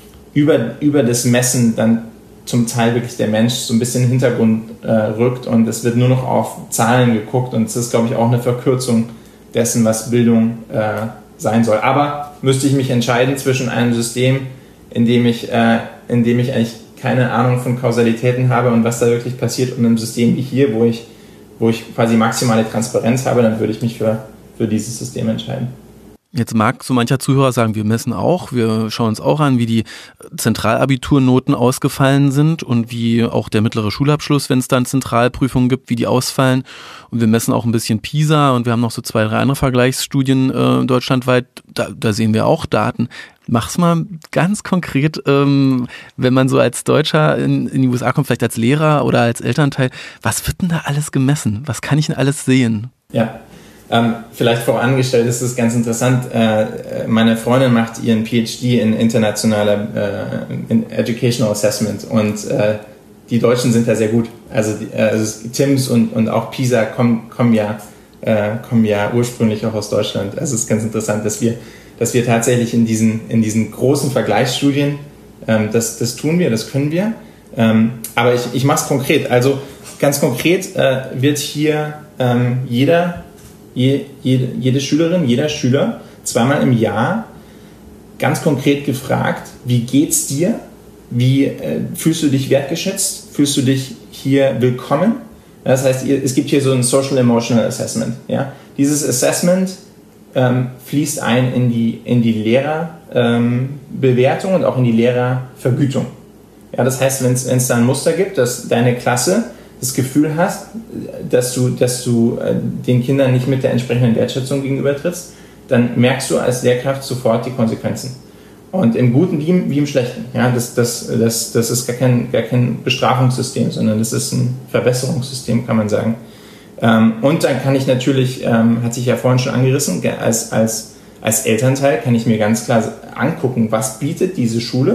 Speaker 2: über, über das Messen dann zum Teil wirklich der Mensch so ein bisschen in den Hintergrund äh, rückt und es wird nur noch auf Zahlen geguckt und es ist, glaube ich, auch eine Verkürzung dessen, was Bildung äh, sein soll. Aber müsste ich mich entscheiden zwischen einem System, in dem ich, äh, in dem ich eigentlich keine Ahnung von Kausalitäten habe und was da wirklich passiert und einem System wie hier, wo ich, wo ich quasi maximale Transparenz habe, dann würde ich mich für, für dieses System entscheiden.
Speaker 1: Jetzt mag so mancher Zuhörer sagen, wir messen auch, wir schauen uns auch an, wie die Zentralabiturnoten ausgefallen sind und wie auch der mittlere Schulabschluss, wenn es dann Zentralprüfungen gibt, wie die ausfallen. Und wir messen auch ein bisschen PISA und wir haben noch so zwei, drei andere Vergleichsstudien äh, deutschlandweit, da, da sehen wir auch Daten. Mach's mal ganz konkret, ähm, wenn man so als Deutscher in, in die U S A kommt, vielleicht als Lehrer oder als Elternteil, was wird denn da alles gemessen? Was kann ich denn alles sehen?
Speaker 2: Ja. Ähm, vielleicht vorangestellt ist es ganz interessant, äh, meine Freundin macht ihren P H D in internationaler äh, in Educational Assessment und äh, die Deutschen sind da sehr gut. Also, die, äh, also T I M S und, und auch PISA kommen, kommen, ja, äh, kommen ja ursprünglich auch aus Deutschland. Also es ist ganz interessant, dass wir, dass wir tatsächlich in diesen, in diesen großen Vergleichsstudien, ähm, das, das tun wir, das können wir. Ähm, aber ich, ich mache es konkret. Also ganz konkret äh, wird hier ähm, jeder Je, jede, jede Schülerin, jeder Schüler zweimal im Jahr ganz konkret gefragt, wie geht's dir? Wie äh, fühlst du dich wertgeschätzt? Fühlst du dich hier willkommen? Das heißt, es gibt hier so ein Social Emotional Assessment. Ja? Dieses Assessment ähm, fließt ein in die, in die Lehrerbewertung ähm, und auch in die Lehrervergütung. Ja, das heißt, wenn es da ein Muster gibt, dass deine Klasse das Gefühl hast, dass du, dass du äh, den Kindern nicht mit der entsprechenden Wertschätzung gegenübertrittst, dann merkst du als Lehrkraft sofort die Konsequenzen. Und im Guten wie im, wie im Schlechten. Ja, das, das, das, das ist gar kein, gar kein Bestrafungssystem, sondern das ist ein Verbesserungssystem, kann man sagen. Ähm, und dann kann ich natürlich, ähm, hat sich ja vorhin schon angerissen, als, als, als Elternteil kann ich mir ganz klar angucken, was bietet diese Schule,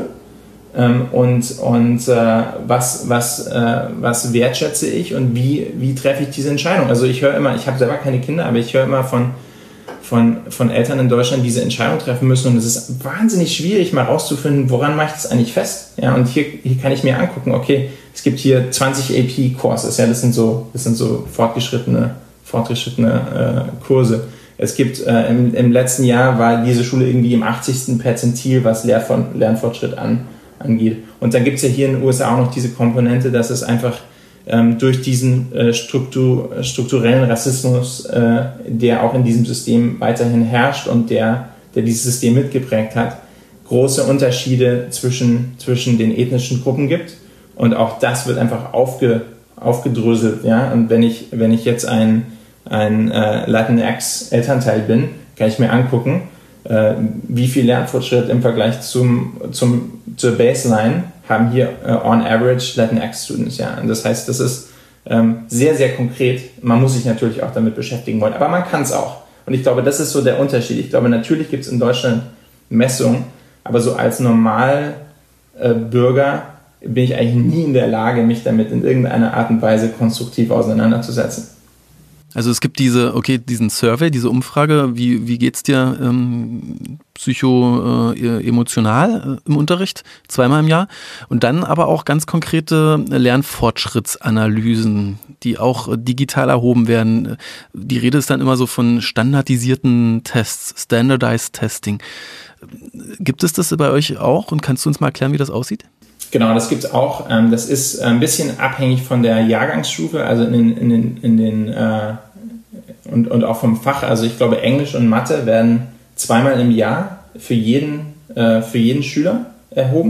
Speaker 2: und, und äh, was, was, äh, was wertschätze ich und wie, wie treffe ich diese Entscheidung. Also ich höre immer, ich habe selber keine Kinder, aber ich höre immer von, von, von Eltern in Deutschland, die diese Entscheidung treffen müssen und es ist wahnsinnig schwierig, mal rauszufinden, woran mache ich das eigentlich fest. Ja, und hier, hier kann ich mir angucken, okay, es gibt hier zwanzig A P-Courses, ja, das sind so, das sind so fortgeschrittene, fortgeschrittene äh, Kurse. Es gibt äh, im, im letzten Jahr war diese Schule irgendwie im achtzigsten Perzentil, was Lernfor- Lernfortschritt an, angeht. Und dann gibt es ja hier in den U S A auch noch diese Komponente, dass es einfach ähm, durch diesen äh, Struktur, strukturellen Rassismus, äh, der auch in diesem System weiterhin herrscht und der, der dieses System mitgeprägt hat, große Unterschiede zwischen, zwischen den ethnischen Gruppen gibt. Und auch das wird einfach aufge, aufgedröselt. Ja? Und wenn ich, wenn ich jetzt ein, ein äh, Latinx-Elternteil bin, kann ich mir angucken, äh, wie viel Lernfortschritt im Vergleich zum, zum, zur Baseline haben hier äh, on average Latinx-Students. Ja? Und das heißt, das ist ähm, sehr, sehr konkret. Man muss sich natürlich auch damit beschäftigen wollen, aber man kann es auch. Und ich glaube, das ist so der Unterschied. Ich glaube, natürlich gibt es in Deutschland Messungen, aber so als Normalbürger äh, bin ich eigentlich nie in der Lage, mich damit in irgendeiner Art und Weise konstruktiv auseinanderzusetzen.
Speaker 1: Also es gibt diese, okay, diesen Survey, diese Umfrage, wie, wie geht's dir ähm, psycho-emotional äh, im Unterricht, zweimal im Jahr. Und dann aber auch ganz konkrete Lernfortschrittsanalysen, die auch digital erhoben werden. Die Rede ist dann immer so von standardisierten Tests, Standardized Testing. Gibt es das bei euch auch und kannst du uns mal erklären, wie das aussieht?
Speaker 2: Genau, das gibt es auch. Das ist ein bisschen abhängig von der Jahrgangsstufe, also in den, in den, in den äh, und, und auch vom Fach. Also ich glaube, Englisch und Mathe werden zweimal im Jahr für jeden, äh, für jeden Schüler erhoben.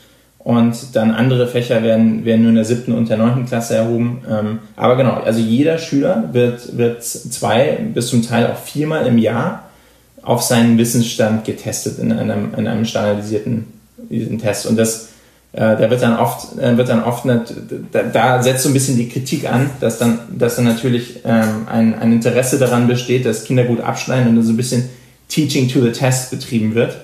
Speaker 2: Und dann andere Fächer werden, werden nur in der siebten und der neunten Klasse erhoben. Ähm, aber genau, also jeder Schüler wird, wird zwei bis zum Teil auch viermal im Jahr auf seinen Wissensstand getestet in einem, in einem standardisierten diesen Test. Und das Äh, da wird dann oft, äh, wird dann oft nicht, da, da setzt so ein bisschen die Kritik an, dass dann, dass dann natürlich ähm, ein, ein Interesse daran besteht, dass Kinder gut abschneiden und dann so ein bisschen Teaching to the Test betrieben wird.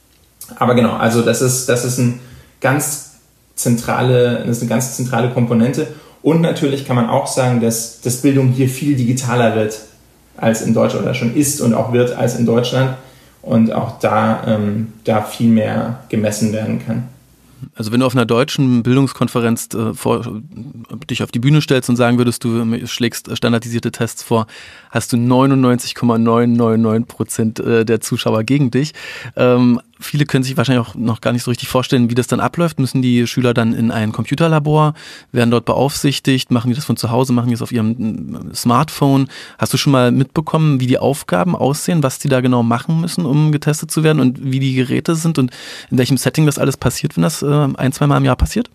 Speaker 2: Aber genau, also das ist, das ist ein ganz zentrale, das ist eine ganz zentrale Komponente. Und natürlich kann man auch sagen, dass, dass Bildung hier viel digitaler wird als in Deutschland oder schon ist und auch wird als in Deutschland und auch da, ähm, da viel mehr gemessen werden kann.
Speaker 1: Also wenn du auf einer deutschen Bildungskonferenz äh, vor, dich auf die Bühne stellst und sagen würdest, du schlägst standardisierte Tests vor, hast du neunundneunzig Komma neun neun neun Prozent der Zuschauer gegen dich. Ähm, viele können sich wahrscheinlich auch noch gar nicht so richtig vorstellen, wie das dann abläuft. Müssen die Schüler dann in ein Computerlabor, werden dort beaufsichtigt, machen die das von zu Hause, machen die das auf ihrem Smartphone? Hast du schon mal mitbekommen, wie die Aufgaben aussehen, was die da genau machen müssen, um getestet zu werden und wie die Geräte sind und in welchem Setting das alles passiert, wenn das äh, ein, zweimal im Jahr passiert?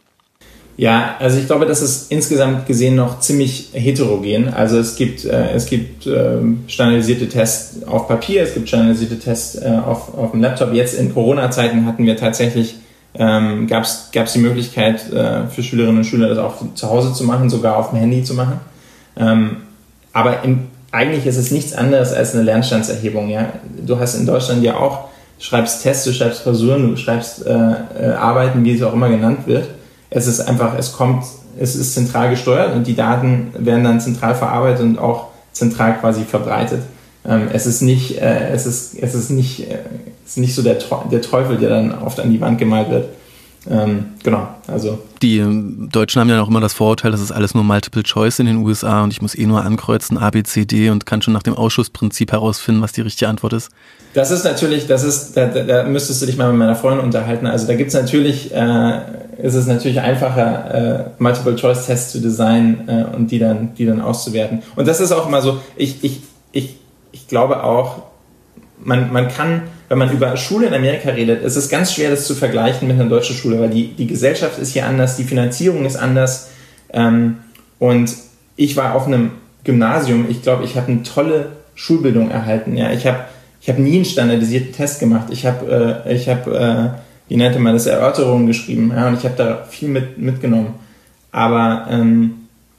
Speaker 2: Ja, also ich glaube, das ist insgesamt gesehen noch ziemlich heterogen. Also es gibt, äh, es gibt äh, standardisierte Tests auf Papier, es gibt standardisierte Tests äh, auf, auf dem Laptop. Jetzt in Corona-Zeiten hatten wir tatsächlich, ähm, gab es die Möglichkeit äh, für Schülerinnen und Schüler das auch zu Hause zu machen, sogar auf dem Handy zu machen. Ähm, aber im, eigentlich ist es nichts anderes als eine Lernstandserhebung. Ja? Du hast in Deutschland ja auch, du schreibst Tests, du schreibst Klausuren, du schreibst äh, äh, Arbeiten, wie es auch immer genannt wird. Es ist einfach, es kommt, es ist zentral gesteuert und die Daten werden dann zentral verarbeitet und auch zentral quasi verbreitet. Ähm, es ist nicht, äh, es ist, es ist nicht, äh, es ist nicht so der, der Teufel, der dann oft an die Wand gemalt wird. Ähm, genau, also.
Speaker 1: Die ähm, Deutschen haben ja auch immer das Vorurteil, das ist alles nur Multiple Choice in den U S A und ich muss eh nur ankreuzen, A, B, C, D und kann schon nach dem Ausschussprinzip herausfinden, was die richtige Antwort ist.
Speaker 2: Das ist natürlich, das ist, da, da, da müsstest du dich mal mit meiner Freundin unterhalten. Also da gibt es natürlich, äh, ist es natürlich einfacher, äh, Multiple-Choice-Tests zu designen äh, und die dann, die dann auszuwerten. Und das ist auch immer so, ich, ich, ich, ich glaube auch, man, man kann, wenn man über Schule in Amerika redet, ist es ganz schwer, das zu vergleichen mit einer deutschen Schule, weil die, die Gesellschaft ist hier anders, die Finanzierung ist anders. Ähm, und ich war auf einem Gymnasium, ich glaube, ich habe eine tolle Schulbildung erhalten. Ja, ich habe ich habe nie einen standardisierten Test gemacht. Ich habe, äh, ich habe, äh, wie nannte man das, Erörterungen geschrieben. Ja, und ich habe da viel mit, mitgenommen. Aber ähm,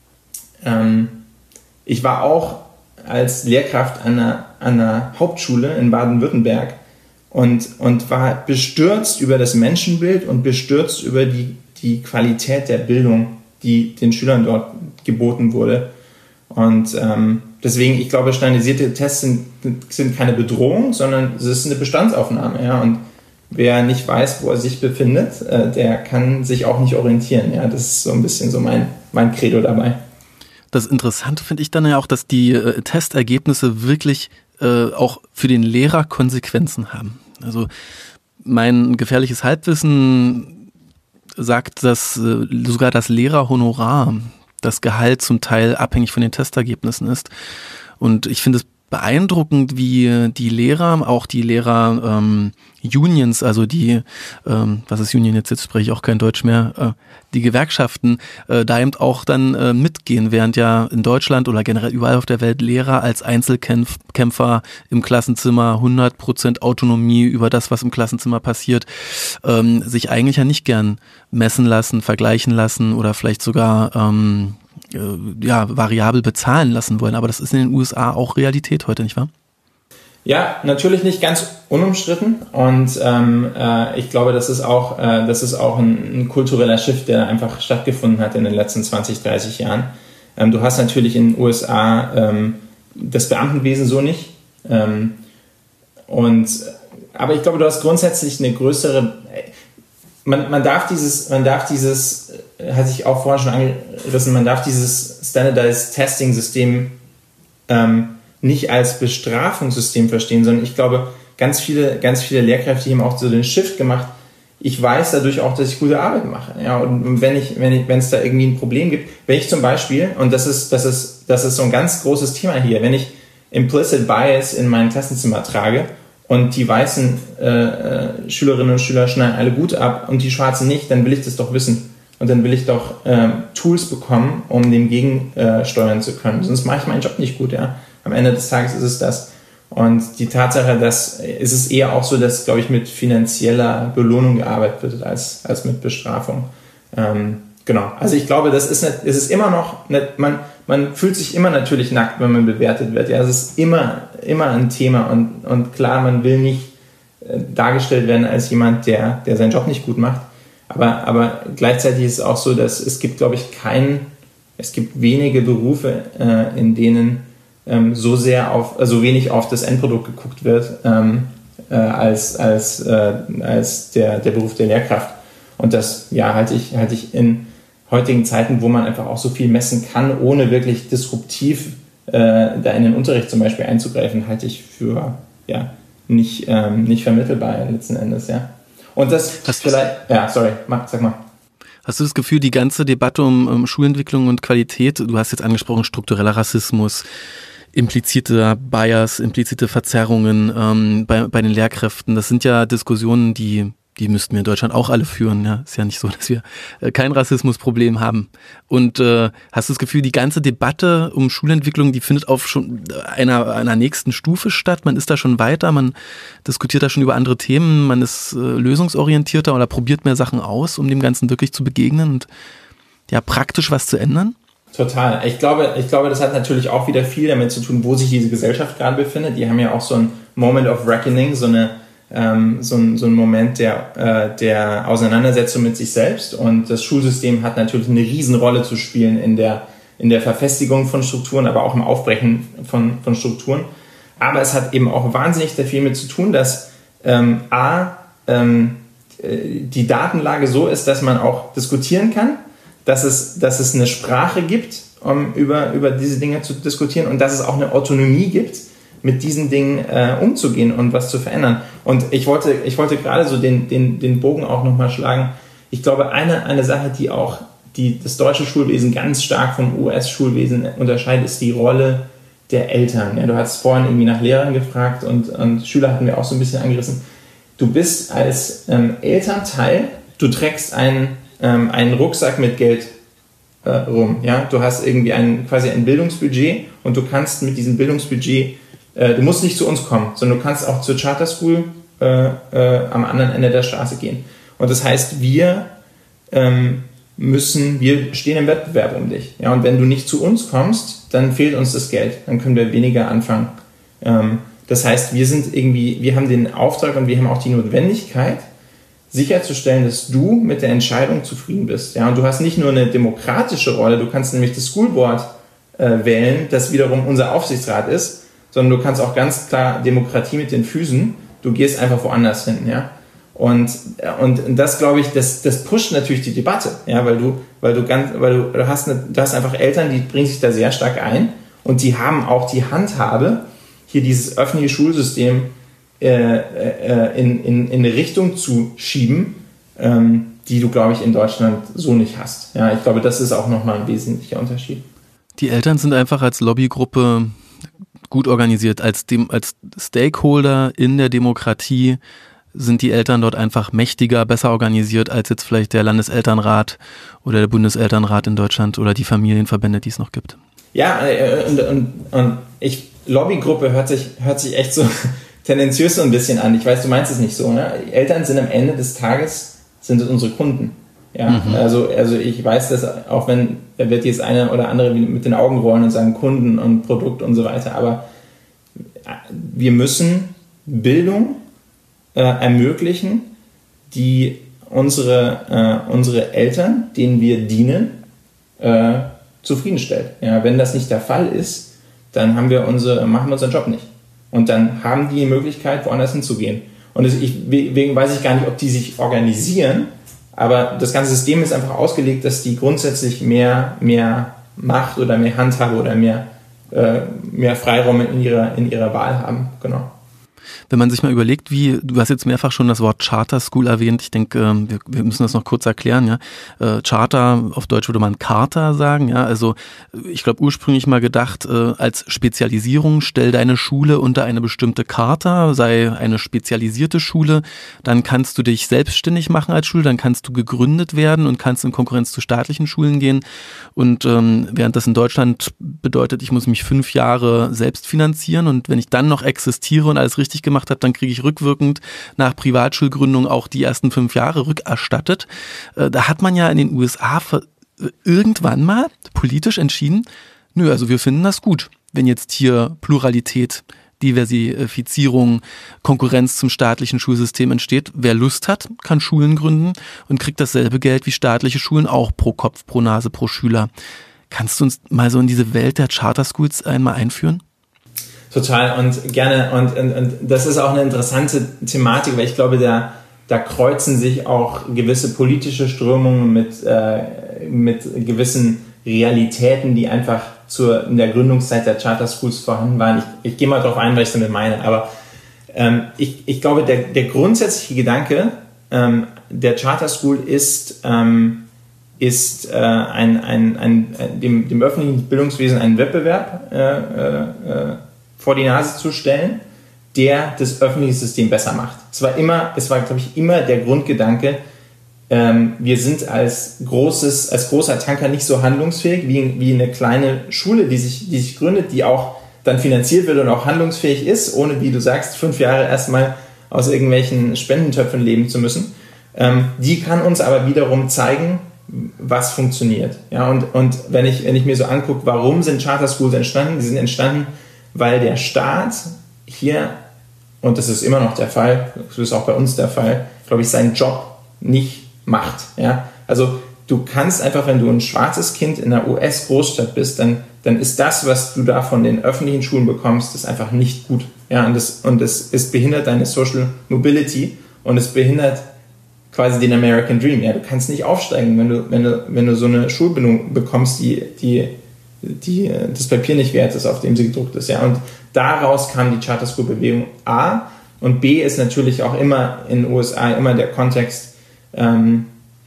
Speaker 2: ähm, ich war auch als Lehrkraft an einer, an einer Hauptschule in Baden-Württemberg und, und war bestürzt über das Menschenbild und bestürzt über die, die Qualität der Bildung, die den Schülern dort geboten wurde. Und ähm, deswegen, ich glaube, standardisierte Tests sind, sind keine Bedrohung, sondern es ist eine Bestandsaufnahme. Ja? Und wer nicht weiß, wo er sich befindet, äh, der kann sich auch nicht orientieren. Ja? Das ist so ein bisschen so mein, mein Credo dabei.
Speaker 1: Das Interessante finde ich dann ja auch, dass die äh, Testergebnisse wirklich äh, auch für den Lehrer Konsequenzen haben. Also mein gefährliches Halbwissen sagt, dass äh, sogar das Lehrerhonorar, das Gehalt zum Teil abhängig von den Testergebnissen ist. Und ich finde es beeindruckend, wie die Lehrer, auch die Lehrer ähm, Unions, also die, ähm, was ist Union jetzt, jetzt spreche ich auch kein Deutsch mehr, äh, die Gewerkschaften, äh, da eben auch dann äh, mitgehen, während ja in Deutschland oder generell überall auf der Welt Lehrer als Einzelkämpfer im Klassenzimmer hundert Prozent Autonomie über das, was im Klassenzimmer passiert, ähm, sich eigentlich ja nicht gern messen lassen, vergleichen lassen oder vielleicht sogar ähm, ja, variabel bezahlen lassen wollen. Aber das ist in den U S A auch Realität heute, nicht wahr?
Speaker 2: Ja, natürlich nicht ganz unumstritten und ähm, äh, ich glaube, das ist auch, äh, das ist auch ein, ein kultureller Shift, der einfach stattgefunden hat in den letzten zwanzig, dreißig Jahren. Ähm, du hast natürlich in den U S A ähm, das Beamtenwesen so nicht. Ähm, und, aber ich glaube, du hast grundsätzlich eine größere... Man, man darf dieses, man darf dieses, hatte ich auch vorhin schon angerissen, man darf dieses Standardized Testing System ähm, nicht als Bestrafungssystem verstehen, sondern ich glaube, ganz viele, ganz viele Lehrkräfte haben auch so den Shift gemacht. Ich weiß dadurch auch, dass ich gute Arbeit mache. Ja, und wenn ich, wenn ich, wenn es da irgendwie ein Problem gibt, wenn ich zum Beispiel, und das ist, das ist, das ist so ein ganz großes Thema hier, wenn ich Implicit Bias in mein Klassenzimmer trage, und die weißen äh, Schülerinnen und Schüler schneiden alle gut ab und die schwarzen nicht, dann will ich das doch wissen. Und dann will ich doch äh, Tools bekommen, um dem gegensteuern äh, zu können. Sonst mache ich meinen Job nicht gut. Ja? Am Ende des Tages ist es das. Und die Tatsache, dass ist es eher auch so, dass, glaube ich, mit finanzieller Belohnung gearbeitet wird, als, als mit Bestrafung. Ähm, genau. Also ich glaube, das ist, nicht, es ist immer noch, nicht, man, man fühlt sich immer natürlich nackt, wenn man bewertet wird. Ja, es ist immer, immer ein Thema und, und klar, man will nicht äh, dargestellt werden als jemand, der, der seinen Job nicht gut macht. Aber, aber gleichzeitig ist es auch so, dass es gibt, glaube ich, keinen, es gibt wenige Berufe, äh, in denen ähm, so sehr auf, also wenig auf das Endprodukt geguckt wird, ähm, äh, als, als, äh, als der, der Beruf der Lehrkraft. Und das, ja, halte ich, halte ich in heutigen Zeiten, wo man einfach auch so viel messen kann, ohne wirklich disruptiv äh, da in den Unterricht zum Beispiel einzugreifen, halte ich für ja, nicht, ähm, nicht vermittelbar letzten Endes. Ja. Und das Hast vielleicht, ja, sorry, mach, sag mal.
Speaker 1: Hast du das Gefühl, die ganze Debatte um, um Schulentwicklung und Qualität, du hast jetzt angesprochen, struktureller Rassismus, implizite Bias, implizite Verzerrungen ähm, bei, bei den Lehrkräften, das sind ja Diskussionen, die Die müssten wir in Deutschland auch alle führen. Ja, ist ja nicht so, dass wir äh, kein Rassismusproblem haben. Und äh, hast du das Gefühl, die ganze Debatte um Schulentwicklung, die findet auf schon einer, einer nächsten Stufe statt? Man ist da schon weiter, man diskutiert da schon über andere Themen, man ist äh, lösungsorientierter oder probiert mehr Sachen aus, um dem Ganzen wirklich zu begegnen und ja praktisch was zu ändern?
Speaker 2: Total. Ich glaube, ich glaube, das hat natürlich auch wieder viel damit zu tun, wo sich diese Gesellschaft gerade befindet. Die haben ja auch so ein Moment of Reckoning, so eine Ähm, so, ein, so ein Moment der, äh, der Auseinandersetzung mit sich selbst, und das Schulsystem hat natürlich eine Riesenrolle zu spielen in der, in der Verfestigung von Strukturen, aber auch im Aufbrechen von, von Strukturen. Aber es hat eben auch wahnsinnig sehr viel mit zu tun, dass ähm, a, ähm, die Datenlage so ist, dass man auch diskutieren kann, dass es, dass es eine Sprache gibt, um über, über diese Dinge zu diskutieren, und dass es auch eine Autonomie gibt, mit diesen Dingen äh, umzugehen und was zu verändern. Und ich wollte, ich wollte gerade so den, den, den Bogen auch nochmal schlagen. Ich glaube, eine, eine Sache, die auch die, das deutsche Schulwesen ganz stark vom U S-Schulwesen unterscheidet, ist die Rolle der Eltern. Ja, du hast vorhin irgendwie nach Lehrern gefragt, und, und Schüler hatten wir auch so ein bisschen angerissen. Du bist als ähm, Elternteil, du trägst einen, ähm, einen Rucksack mit Geld äh, rum. Ja? Du hast irgendwie ein, quasi ein Bildungsbudget, und du kannst mit diesem Bildungsbudget, du musst nicht zu uns kommen, sondern du kannst auch zur Charter School äh, äh, am anderen Ende der Straße gehen. Und das heißt, wir ähm, müssen, wir stehen im Wettbewerb um dich. Ja, und wenn du nicht zu uns kommst, dann fehlt uns das Geld. Dann können wir weniger anfangen. Ähm, das heißt, wir sind irgendwie, wir haben den Auftrag und wir haben auch die Notwendigkeit, sicherzustellen, dass du mit der Entscheidung zufrieden bist. Ja, und du hast nicht nur eine demokratische Rolle, du kannst nämlich das School Board äh, wählen, das wiederum unser Aufsichtsrat ist, sondern du kannst auch ganz klar Demokratie mit den Füßen, du gehst einfach woanders hin, ja. Und, und das, glaube ich, das, das pusht natürlich die Debatte, ja, weil du, weil du ganz, weil du, du hast eine, du hast einfach Eltern, die bringen sich da sehr stark ein, und die haben auch die Handhabe, hier dieses öffentliche Schulsystem äh, äh, in, in, in eine Richtung zu schieben, ähm, die du, glaube ich, in Deutschland so nicht hast. Ja, ich glaube, das ist auch nochmal ein wesentlicher Unterschied.
Speaker 1: Die Eltern sind einfach als Lobbygruppe gut organisiert. Als, dem, als Stakeholder in der Demokratie sind die Eltern dort einfach mächtiger, besser organisiert als jetzt vielleicht der Landeselternrat oder der Bundeselternrat in Deutschland oder die Familienverbände, die es noch gibt.
Speaker 2: Ja, und, und, und ich, Lobbygruppe hört sich, hört sich echt so tendenziös so ein bisschen an. Ich weiß, du meinst es nicht so, ne? Eltern sind am Ende des Tages, sind unsere Kunden. Ja, mhm. also, also ich weiß das, auch wenn, da wird jetzt einer oder andere mit den Augen rollen und sagen Kunden und Produkt und so weiter, aber wir müssen Bildung äh, ermöglichen, die unsere, äh, unsere Eltern, denen wir dienen, äh, zufriedenstellt. Ja, wenn das nicht der Fall ist, dann haben wir unsere, machen wir unseren Job nicht. Und dann haben die die Möglichkeit, woanders hinzugehen. Und deswegen weiß ich gar nicht, ob die sich organisieren, aber das ganze System ist einfach ausgelegt, dass die grundsätzlich mehr, mehr Macht oder mehr Handhabe oder mehr, äh, mehr Freiraum in ihrer, in ihrer Wahl haben. Genau.
Speaker 1: Wenn man sich mal überlegt, wie, du hast jetzt mehrfach schon das Wort Charter School erwähnt, ich denke, wir, wir müssen das noch kurz erklären, ja. Äh, Charter, auf Deutsch würde man Charta sagen, ja, also ich glaube ursprünglich mal gedacht, äh, als Spezialisierung, stell deine Schule unter eine bestimmte Charta, sei eine spezialisierte Schule, dann kannst du dich selbstständig machen als Schule, dann kannst du gegründet werden und kannst in Konkurrenz zu staatlichen Schulen gehen und ähm, während das in Deutschland bedeutet, ich muss mich fünf Jahre selbst finanzieren und wenn ich dann noch existiere und alles richtig gemacht habe, dann kriege ich rückwirkend nach Privatschulgründung auch die ersten fünf Jahre rückerstattet. Da hat man ja in den U S A irgendwann mal politisch entschieden, nö, also wir finden das gut, wenn jetzt hier Pluralität, Diversifizierung, Konkurrenz zum staatlichen Schulsystem entsteht. Wer Lust hat, kann Schulen gründen und kriegt dasselbe Geld wie staatliche Schulen, auch pro Kopf, pro Nase, pro Schüler. Kannst du uns mal so in diese Welt der Charter Schools einmal einführen?
Speaker 2: Total und gerne und, und, und das ist auch eine interessante Thematik, weil ich glaube, da, da kreuzen sich auch gewisse politische Strömungen mit, äh, mit gewissen Realitäten, die einfach zur, in der Gründungszeit der Charter Schools vorhanden waren. Ich, ich gehe mal darauf ein, was ich damit meine, aber ähm, ich, ich glaube, der, der grundsätzliche Gedanke ähm, der Charter School ist, ähm, ist äh, ein, ein, ein, ein, dem, dem öffentlichen Bildungswesen einen Wettbewerb äh, äh, vor die Nase zu stellen, der das öffentliche System besser macht. Es war immer, es war, glaube ich, immer der Grundgedanke, ähm, wir sind als großes, als großer Tanker nicht so handlungsfähig wie, wie eine kleine Schule, die sich, die sich gründet, die auch dann finanziert wird und auch handlungsfähig ist, ohne, wie du sagst, fünf Jahre erstmal aus irgendwelchen Spendentöpfen leben zu müssen. Ähm, die kann uns aber wiederum zeigen, was funktioniert. Ja, und, und wenn ich, wenn ich mir so angucke, warum sind Charter Schools entstanden? Die sind entstanden, weil der Staat hier, und das ist immer noch der Fall, das ist auch bei uns der Fall, glaube ich, seinen Job nicht macht. Ja? Also du kannst einfach, wenn du ein schwarzes Kind in einer U S-Großstadt bist, dann, dann ist das, was du da von den öffentlichen Schulen bekommst, das einfach nicht gut. Ja? Und das, und das ist behindert deine Social Mobility und es behindert quasi den American Dream. Ja? Du kannst nicht aufsteigen, wenn du, wenn du, wenn du so eine Schulbildung bekommst, die, die die das Papier nicht wert ist, auf dem sie gedruckt ist. Ja. Und daraus kam die Charter School Bewegung A. Und B ist natürlich auch immer in den U S A immer der Kontext, ähm,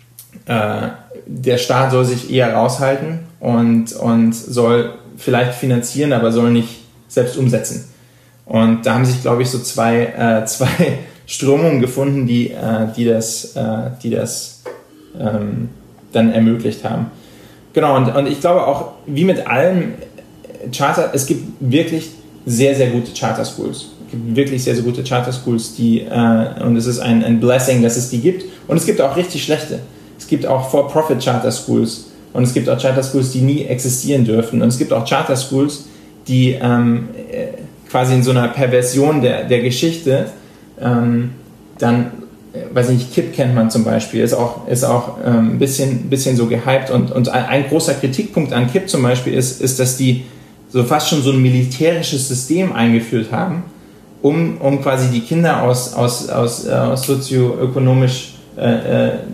Speaker 2: äh, der Staat soll sich eher raushalten und, und soll vielleicht finanzieren, aber soll nicht selbst umsetzen. Und da haben sich, glaube ich, so zwei, äh, zwei Strömungen gefunden, die, äh, die das, äh, die das ähm, dann ermöglicht haben. Genau, und, und ich glaube auch, wie mit allem Charter, es gibt wirklich sehr, sehr gute Charter Schools. Es gibt wirklich sehr, sehr gute Charter Schools, die, äh, und es ist ein, ein Blessing, dass es die gibt. Und es gibt auch richtig schlechte. Es gibt auch For-Profit Charter Schools und es gibt auch Charter Schools, die nie existieren dürfen. Und es gibt auch Charter Schools, die ähm, quasi in so einer Perversion der, der Geschichte ähm, dann, weiß nicht, K I P kennt man zum Beispiel, ist auch, ist auch ähm, ein bisschen, bisschen so gehypt und, und ein, ein großer Kritikpunkt an K I P zum Beispiel ist, ist, dass die so fast schon so ein militärisches System eingeführt haben, um, um quasi die Kinder aus, aus, aus, äh, aus sozioökonomisch äh, äh,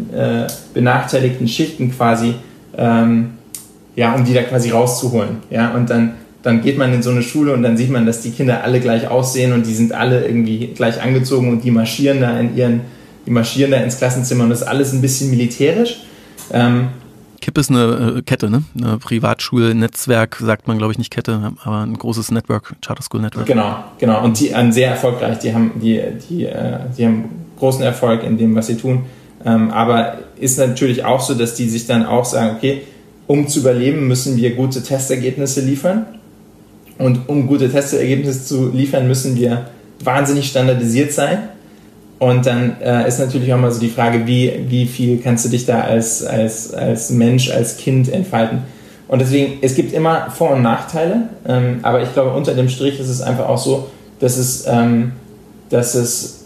Speaker 2: benachteiligten Schichten quasi, ähm, ja, um die da quasi rauszuholen. Ja? Und dann dann geht man in so eine Schule und dann sieht man, dass die Kinder alle gleich aussehen und die sind alle irgendwie gleich angezogen und die marschieren da in ihren, die marschieren da ins Klassenzimmer und das ist alles ein bisschen militärisch. Ähm,
Speaker 1: K I P ist eine äh, Kette, ne? Eine Privatschulnetzwerk, sagt man, glaube ich, nicht Kette, aber ein großes Network, Charter School Network.
Speaker 2: Genau, genau. Und die äh, sehr erfolgreich. Die haben, die, die, äh, die haben großen Erfolg in dem, was sie tun. Ähm, aber ist natürlich auch so, dass die sich dann auch sagen, okay, um zu überleben, müssen wir gute Testergebnisse liefern. Und um gute Testergebnisse zu liefern, müssen wir wahnsinnig standardisiert sein. Und dann äh, ist natürlich auch mal so die Frage, wie, wie viel kannst du dich da als, als, als Mensch, als Kind entfalten. Und deswegen, es gibt immer Vor- und Nachteile, ähm, aber ich glaube, unter dem Strich ist es einfach auch so, dass es, ähm, dass es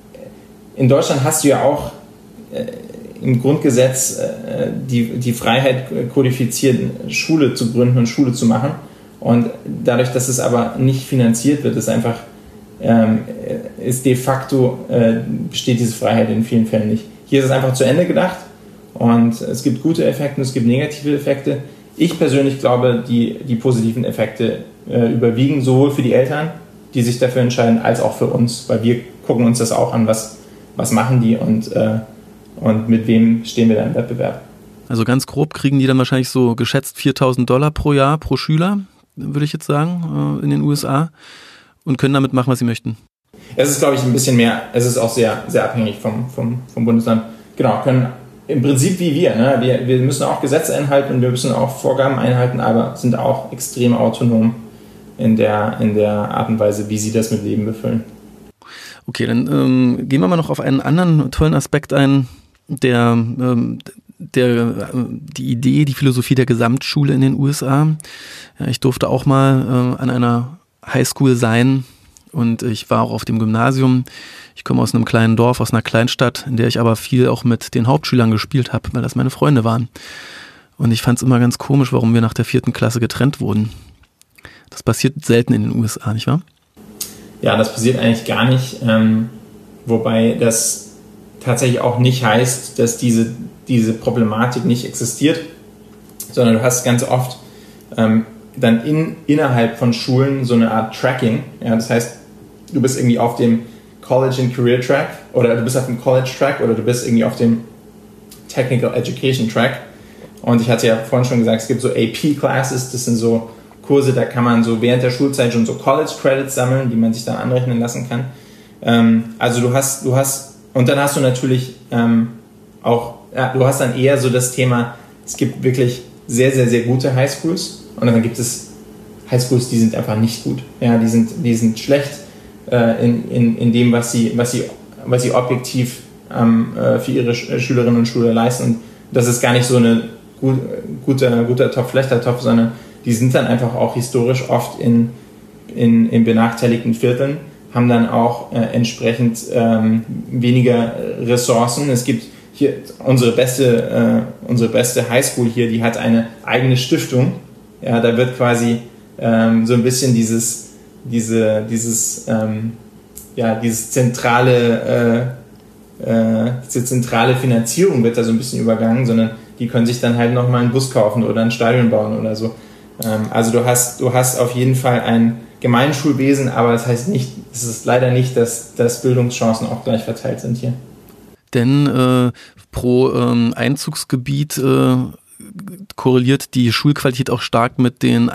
Speaker 2: in Deutschland hast du ja auch äh, im Grundgesetz äh, die, die Freiheit kodifiziert, Schule zu gründen und Schule zu machen. Und dadurch, dass es aber nicht finanziert wird, ist einfach Ähm, ist de facto, äh, besteht diese Freiheit in vielen Fällen nicht. Hier ist es einfach zu Ende gedacht und es gibt gute Effekte und es gibt negative Effekte. Ich persönlich glaube, die, die positiven Effekte äh, überwiegen sowohl für die Eltern, die sich dafür entscheiden, als auch für uns, weil wir gucken uns das auch an, was, was machen die und, äh, und mit wem stehen wir da im Wettbewerb.
Speaker 1: Also ganz grob kriegen die dann wahrscheinlich so geschätzt viertausend Dollar pro Jahr pro Schüler, würde ich jetzt sagen, äh, in den U S A. Und können damit machen, was sie möchten.
Speaker 2: Es ist, glaube ich, ein bisschen mehr, es ist auch sehr, sehr abhängig vom, vom, vom Bundesland. Genau, können im Prinzip wie wir, ne? wir. Wir müssen auch Gesetze einhalten und wir müssen auch Vorgaben einhalten, aber sind auch extrem autonom in der, in der Art und Weise, wie sie das mit Leben befüllen.
Speaker 1: Okay, dann ähm, gehen wir mal noch auf einen anderen tollen Aspekt ein, der, ähm, der, äh, die Idee, die Philosophie der Gesamtschule in den U S A. Ja, ich durfte auch mal äh, an einer Highschool sein und ich war auch auf dem Gymnasium. Ich komme aus einem kleinen Dorf, aus einer Kleinstadt, in der ich aber viel auch mit den Hauptschülern gespielt habe, weil das meine Freunde waren. Und ich fand es immer ganz komisch, warum wir nach der vierten Klasse getrennt wurden. Das passiert selten in den U S A, nicht wahr?
Speaker 2: Ja, das passiert eigentlich gar nicht, ähm, wobei das tatsächlich auch nicht heißt, dass diese, diese Problematik nicht existiert, sondern du hast ganz oft ähm, dann in, innerhalb von Schulen so eine Art Tracking. Ja, das heißt, du bist irgendwie auf dem College and Career Track oder du bist auf dem College Track oder du bist irgendwie auf dem Technical Education Track. Und ich hatte ja vorhin schon gesagt, es gibt so A P Classes, das sind so Kurse, da kann man so während der Schulzeit schon so College Credits sammeln, die man sich dann anrechnen lassen kann. Ähm, also du hast, du hast, und dann hast du natürlich ähm, auch, ja, du hast dann eher so das Thema, es gibt wirklich sehr, sehr, sehr gute Highschools. Und dann gibt es Highschools, die sind einfach nicht gut. Ja, die sind, die sind schlecht äh, in, in, in dem, was sie, was sie, was sie objektiv ähm, äh, für ihre Sch- Schülerinnen und Schüler leisten. Und das ist gar nicht so ein gut, guter, guter Topf, schlechter Topf, sondern die sind dann einfach auch historisch oft in, in, in benachteiligten Vierteln, haben dann auch äh, entsprechend ähm, weniger Ressourcen. Es gibt hier unsere beste, äh, unsere beste Highschool hier, die hat eine eigene Stiftung. Ja, da wird quasi ähm, so ein bisschen dieses, diese, dieses, ähm, ja, dieses zentrale, äh, äh, diese zentrale Finanzierung wird da so ein bisschen übergangen, sondern die können sich dann halt nochmal einen Bus kaufen oder ein Stadion bauen oder so. Ähm, also du hast, du hast auf jeden Fall ein Gemeinschulwesen, aber das heißt nicht, es ist leider nicht, dass, dass Bildungschancen auch gleich verteilt sind hier.
Speaker 1: Denn äh, pro ähm, Einzugsgebiet äh, korreliert die Schulqualität auch stark mit den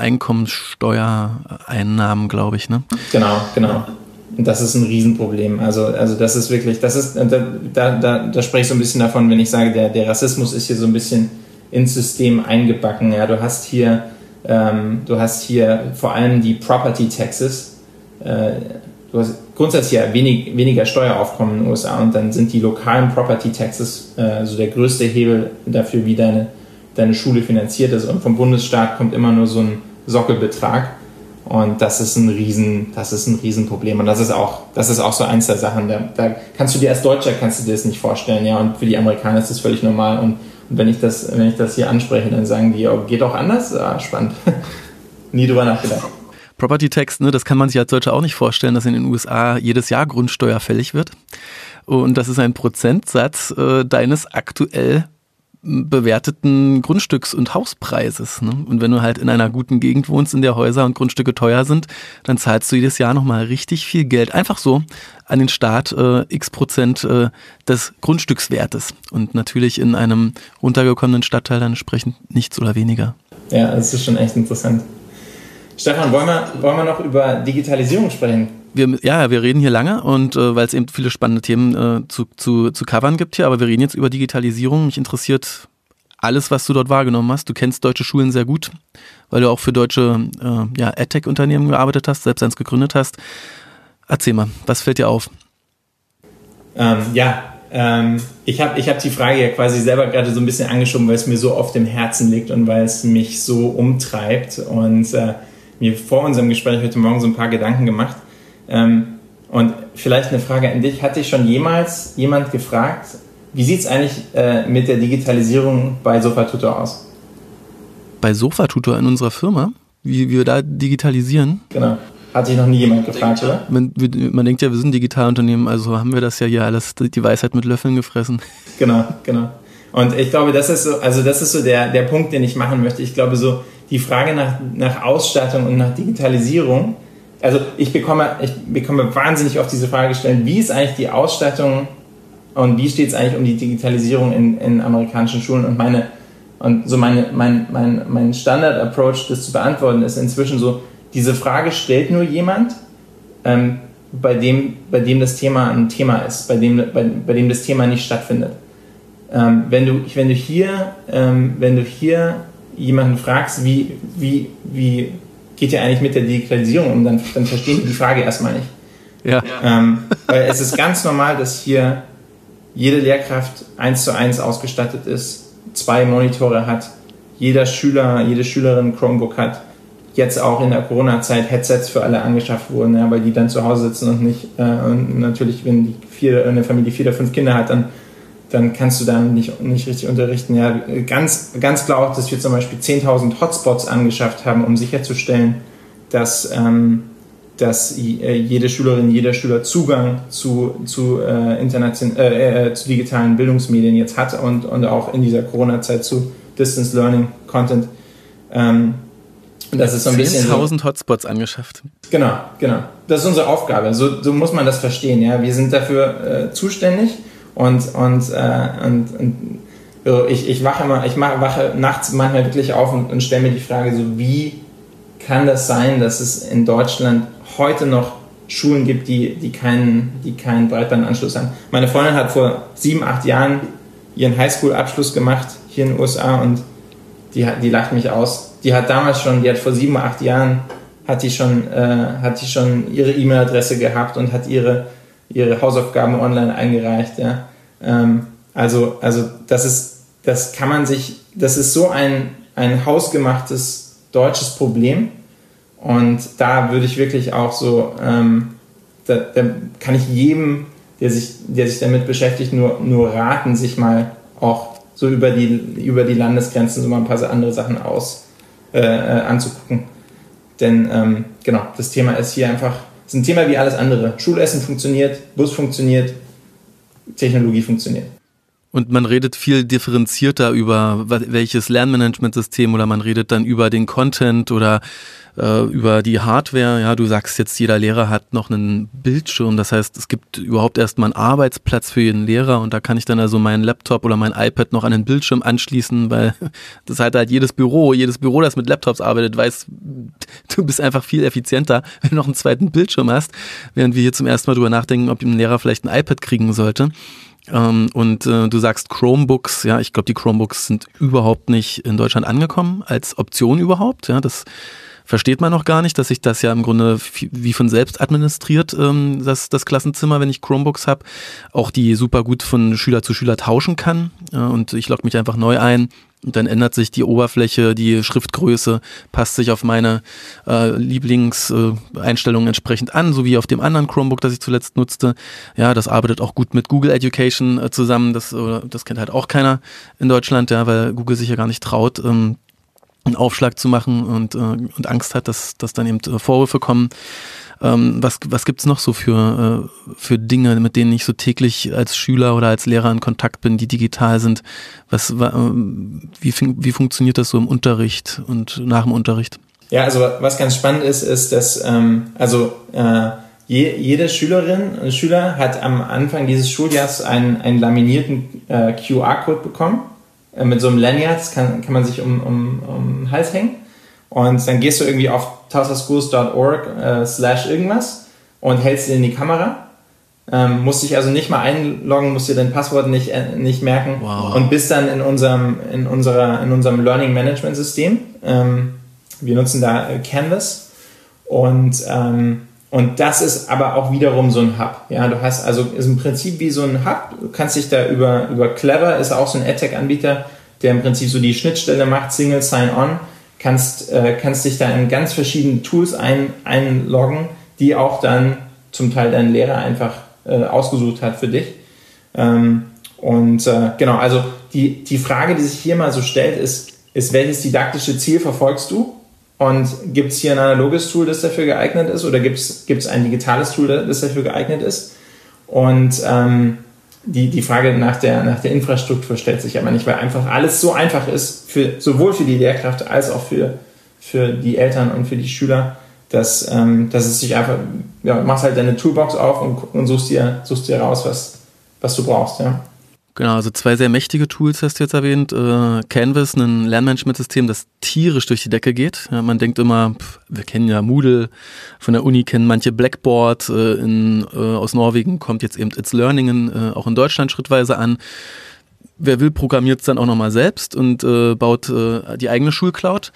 Speaker 1: Einkommenssteuereinnahmen, glaube ich, ne?
Speaker 2: Genau, genau. Und das ist ein Riesenproblem. Also, also das ist wirklich, das ist, da, da, da, da spreche ich so ein bisschen davon, wenn ich sage, der, der Rassismus ist hier so ein bisschen ins System eingebacken. Ja, du hast hier, ähm, du hast hier vor allem die Property Taxes. Äh, du hast grundsätzlich ja wenig, weniger Steueraufkommen in den U S A und dann sind die lokalen Property Taxes äh, so der größte Hebel dafür, wie deine deine Schule finanziert ist, und vom Bundesstaat kommt immer nur so ein Sockelbetrag und das ist ein Riesen, das ist ein Riesenproblem und das ist auch, das ist auch so eins der Sachen, da, da kannst du dir als Deutscher kannst du dir das nicht vorstellen, ja, und für die Amerikaner ist das völlig normal und, und wenn ich das, wenn ich das hier anspreche, dann sagen die, oh, geht auch anders? Ah, spannend. Nie drüber nachgedacht.
Speaker 1: Property Tax, ne, das kann man sich als Deutscher auch nicht vorstellen, dass in den U S A jedes Jahr Grundsteuer fällig wird und das ist ein Prozentsatz äh, deines aktuell bewerteten Grundstücks- und Hauspreises. Ne? Und wenn du halt in einer guten Gegend wohnst, in der Häuser und Grundstücke teuer sind, dann zahlst du jedes Jahr nochmal richtig viel Geld. Einfach so an den Staat äh, x Prozent äh, des Grundstückswertes. Und natürlich in einem runtergekommenen Stadtteil dann entsprechend nichts oder weniger.
Speaker 2: Ja, das ist schon echt interessant. Stefan, wollen wir, wollen wir noch über Digitalisierung sprechen?
Speaker 1: Wir, ja, wir reden hier lange und äh, weil es eben viele spannende Themen äh, zu, zu, zu covern gibt hier, aber wir reden jetzt über Digitalisierung. Mich interessiert alles, was du dort wahrgenommen hast. Du kennst deutsche Schulen sehr gut, weil du auch für deutsche äh, ja, EdTech-Unternehmen gearbeitet hast, selbst eins gegründet hast. Erzähl mal, was fällt dir auf?
Speaker 2: Ähm, ja, ähm, ich habe ich hab die Frage ja quasi selber gerade so ein bisschen angeschoben, weil es mir so auf dem Herzen liegt und weil es mich so umtreibt und äh, mir vor unserem Gespräch heute Morgen so ein paar Gedanken gemacht. Ähm, und vielleicht eine Frage an dich. Hat dich schon jemals jemand gefragt, wie sieht es eigentlich äh, mit der Digitalisierung bei Sofatutor aus?
Speaker 1: Bei Sofatutor in unserer Firma? Wie, wie wir da digitalisieren?
Speaker 2: Genau. Hat dich noch nie jemand gefragt, oder?
Speaker 1: Man, man denkt ja, wir sind ein Digitalunternehmen, also haben wir das ja hier alles, die Weisheit mit Löffeln gefressen.
Speaker 2: Genau, genau. Und ich glaube, das ist so, also das ist so der, der Punkt, den ich machen möchte. Ich glaube, so die Frage nach, nach Ausstattung und nach Digitalisierung. Also ich bekomme, ich bekomme wahnsinnig oft diese Frage gestellt, wie ist eigentlich die Ausstattung und wie steht es eigentlich um die Digitalisierung in, in amerikanischen Schulen? Und meine und so meine, mein, mein, mein Standard-Approach, das zu beantworten, ist inzwischen so, diese Frage stellt nur jemand, ähm, bei dem, bei dem das Thema ein Thema ist, bei dem, bei, bei dem das Thema nicht stattfindet. Ähm, wenn du, wenn du hier, ähm, wenn du hier jemanden fragst, wie, wie, wie geht ihr eigentlich mit der Digitalisierung um, dann, dann verstehen die die Frage erstmal nicht.
Speaker 1: Ja.
Speaker 2: Ähm, weil es ist ganz normal, dass hier jede Lehrkraft eins zu eins ausgestattet ist, zwei Monitore hat, jeder Schüler, jede Schülerin Chromebook hat, jetzt auch in der Corona-Zeit Headsets für alle angeschafft wurden, ja, weil die dann zu Hause sitzen und nicht, äh, und natürlich, wenn die vier, eine Familie vier oder fünf Kinder hat, dann dann kannst du da nicht, nicht richtig unterrichten. Ja, ganz, ganz klar auch, dass wir zum Beispiel zehntausend Hotspots angeschafft haben, um sicherzustellen, dass, ähm, dass jede Schülerin, jeder Schüler Zugang zu, zu, äh, internation- äh, äh, zu digitalen Bildungsmedien jetzt hat und, und auch in dieser Corona-Zeit zu Distance Learning Content. Ähm, das ist so ein bisschen
Speaker 1: zehntausend Hotspots angeschafft.
Speaker 2: Genau, genau. Das ist unsere Aufgabe. So, so muss man das verstehen. Ja, wir sind dafür äh, zuständig. Und, und, äh, und, und so ich, ich wache immer, ich mach, wache nachts manchmal wirklich auf und, und stelle mir die Frage, so wie kann das sein, dass es in Deutschland heute noch Schulen gibt, die, die keinen, die keinen Breitbandanschluss haben. Meine Freundin hat vor sieben, acht Jahren ihren Highschool-Abschluss gemacht hier in den U S A und die, die lacht mich aus. Die hat damals schon, die hat vor sieben, acht Jahren hat die schon, äh, hat die schon ihre E-Mail-Adresse gehabt und hat ihre ihre Hausaufgaben online eingereicht, ja. Ähm, also, also das ist, das kann man sich, das ist so ein, ein hausgemachtes deutsches Problem und da würde ich wirklich auch so, ähm, da, da kann ich jedem, der sich, der sich damit beschäftigt, nur, nur raten, sich mal auch so über die, über die Landesgrenzen so mal ein paar andere Sachen aus, äh, anzugucken. Denn, ähm, genau, das Thema ist hier einfach, ist ein Thema wie alles andere. Schulessen funktioniert, Bus funktioniert, Technologie funktioniert.
Speaker 1: Und man redet viel differenzierter über welches Lernmanagementsystem oder man redet dann über den Content oder äh, über die Hardware. Ja, du sagst jetzt, jeder Lehrer hat noch einen Bildschirm. Das heißt, es gibt überhaupt erstmal einen Arbeitsplatz für jeden Lehrer und da kann ich dann also meinen Laptop oder mein iPad noch an den Bildschirm anschließen, weil das hat halt jedes Büro, jedes Büro, das mit Laptops arbeitet, weiß, du bist einfach viel effizienter, wenn du noch einen zweiten Bildschirm hast, während wir hier zum ersten Mal drüber nachdenken, ob ein Lehrer vielleicht ein iPad kriegen sollte. Ähm, und äh, du sagst Chromebooks, ja, ich glaube, die Chromebooks sind überhaupt nicht in Deutschland angekommen, als Option überhaupt, ja, das versteht man noch gar nicht, dass sich das ja im Grunde wie von selbst administriert, ähm, das, das Klassenzimmer, wenn ich Chromebooks habe, auch die super gut von Schüler zu Schüler tauschen kann, äh, und ich logge mich einfach neu ein. Und dann ändert sich die Oberfläche, die Schriftgröße, passt sich auf meine äh, Lieblingseinstellungen äh, entsprechend an, so wie auf dem anderen Chromebook, das ich zuletzt nutzte. Ja, das arbeitet auch gut mit Google Education äh, zusammen. Das, äh, das kennt halt auch keiner in Deutschland, ja, weil Google sich ja gar nicht traut, ähm, einen Aufschlag zu machen und, äh, und Angst hat, dass, dass dann eben äh, Vorwürfe kommen. Ähm, was was gibt's noch so für, äh, für Dinge, mit denen ich so täglich als Schüler oder als Lehrer in Kontakt bin, die digital sind? Was, äh, wie, wie funktioniert das so im Unterricht und nach dem Unterricht?
Speaker 2: Ja, also was ganz spannend ist, ist, dass ähm, also äh, je, jede Schülerin und Schüler hat am Anfang dieses Schuljahres einen, einen laminierten äh, Q R-Code bekommen. Äh, mit so einem Lanyard, das kann, kann man sich um, um, um den Hals hängen. Und dann gehst du irgendwie auf tulsaschools dot org äh, slash irgendwas und hältst ihn in die Kamera. Ähm, musst dich also nicht mal einloggen, musst dir dein Passwort nicht, äh, nicht merken.
Speaker 1: Wow.
Speaker 2: Und bist dann in unserem, in unserer, in unserem Learning Management System. Ähm, Wir nutzen da Canvas und, ähm, und das ist aber auch wiederum so ein Hub. Ja, du hast also ist im Prinzip wie so ein Hub. Du kannst dich da über, über Clever, ist auch so ein EdTech-Anbieter, der im Prinzip so die Schnittstelle macht, Single Sign-On, kannst, äh, kannst dich da in ganz verschiedene Tools ein, einloggen, die auch dann zum Teil dein Lehrer einfach äh, ausgesucht hat für dich. Ähm, und äh, genau, also die, die Frage, die sich hier mal so stellt, ist, ist, welches didaktische Ziel verfolgst du? Und gibt es hier ein analoges Tool, das dafür geeignet ist? Oder gibt es ein digitales Tool, das dafür geeignet ist? Und ähm, die, die Frage nach der, nach der Infrastruktur stellt sich aber nicht, weil einfach alles so einfach ist, für, sowohl für die Lehrkräfte als auch für, für die Eltern und für die Schüler, dass, ähm, dass es sich einfach, ja, machst halt deine Toolbox auf und, und suchst dir, suchst dir raus, was, was du brauchst, ja.
Speaker 1: Genau, also zwei sehr mächtige Tools hast du jetzt erwähnt. Äh, Canvas, ein Lernmanagementsystem, das tierisch durch die Decke geht. Ja, man denkt immer, pff, wir kennen ja Moodle, von der Uni kennen manche Blackboard, äh, in, äh, aus Norwegen kommt jetzt eben It's Learning in, äh, auch in Deutschland schrittweise an. Wer will, programmiert es dann auch nochmal selbst und äh, baut äh, die eigene Schulcloud.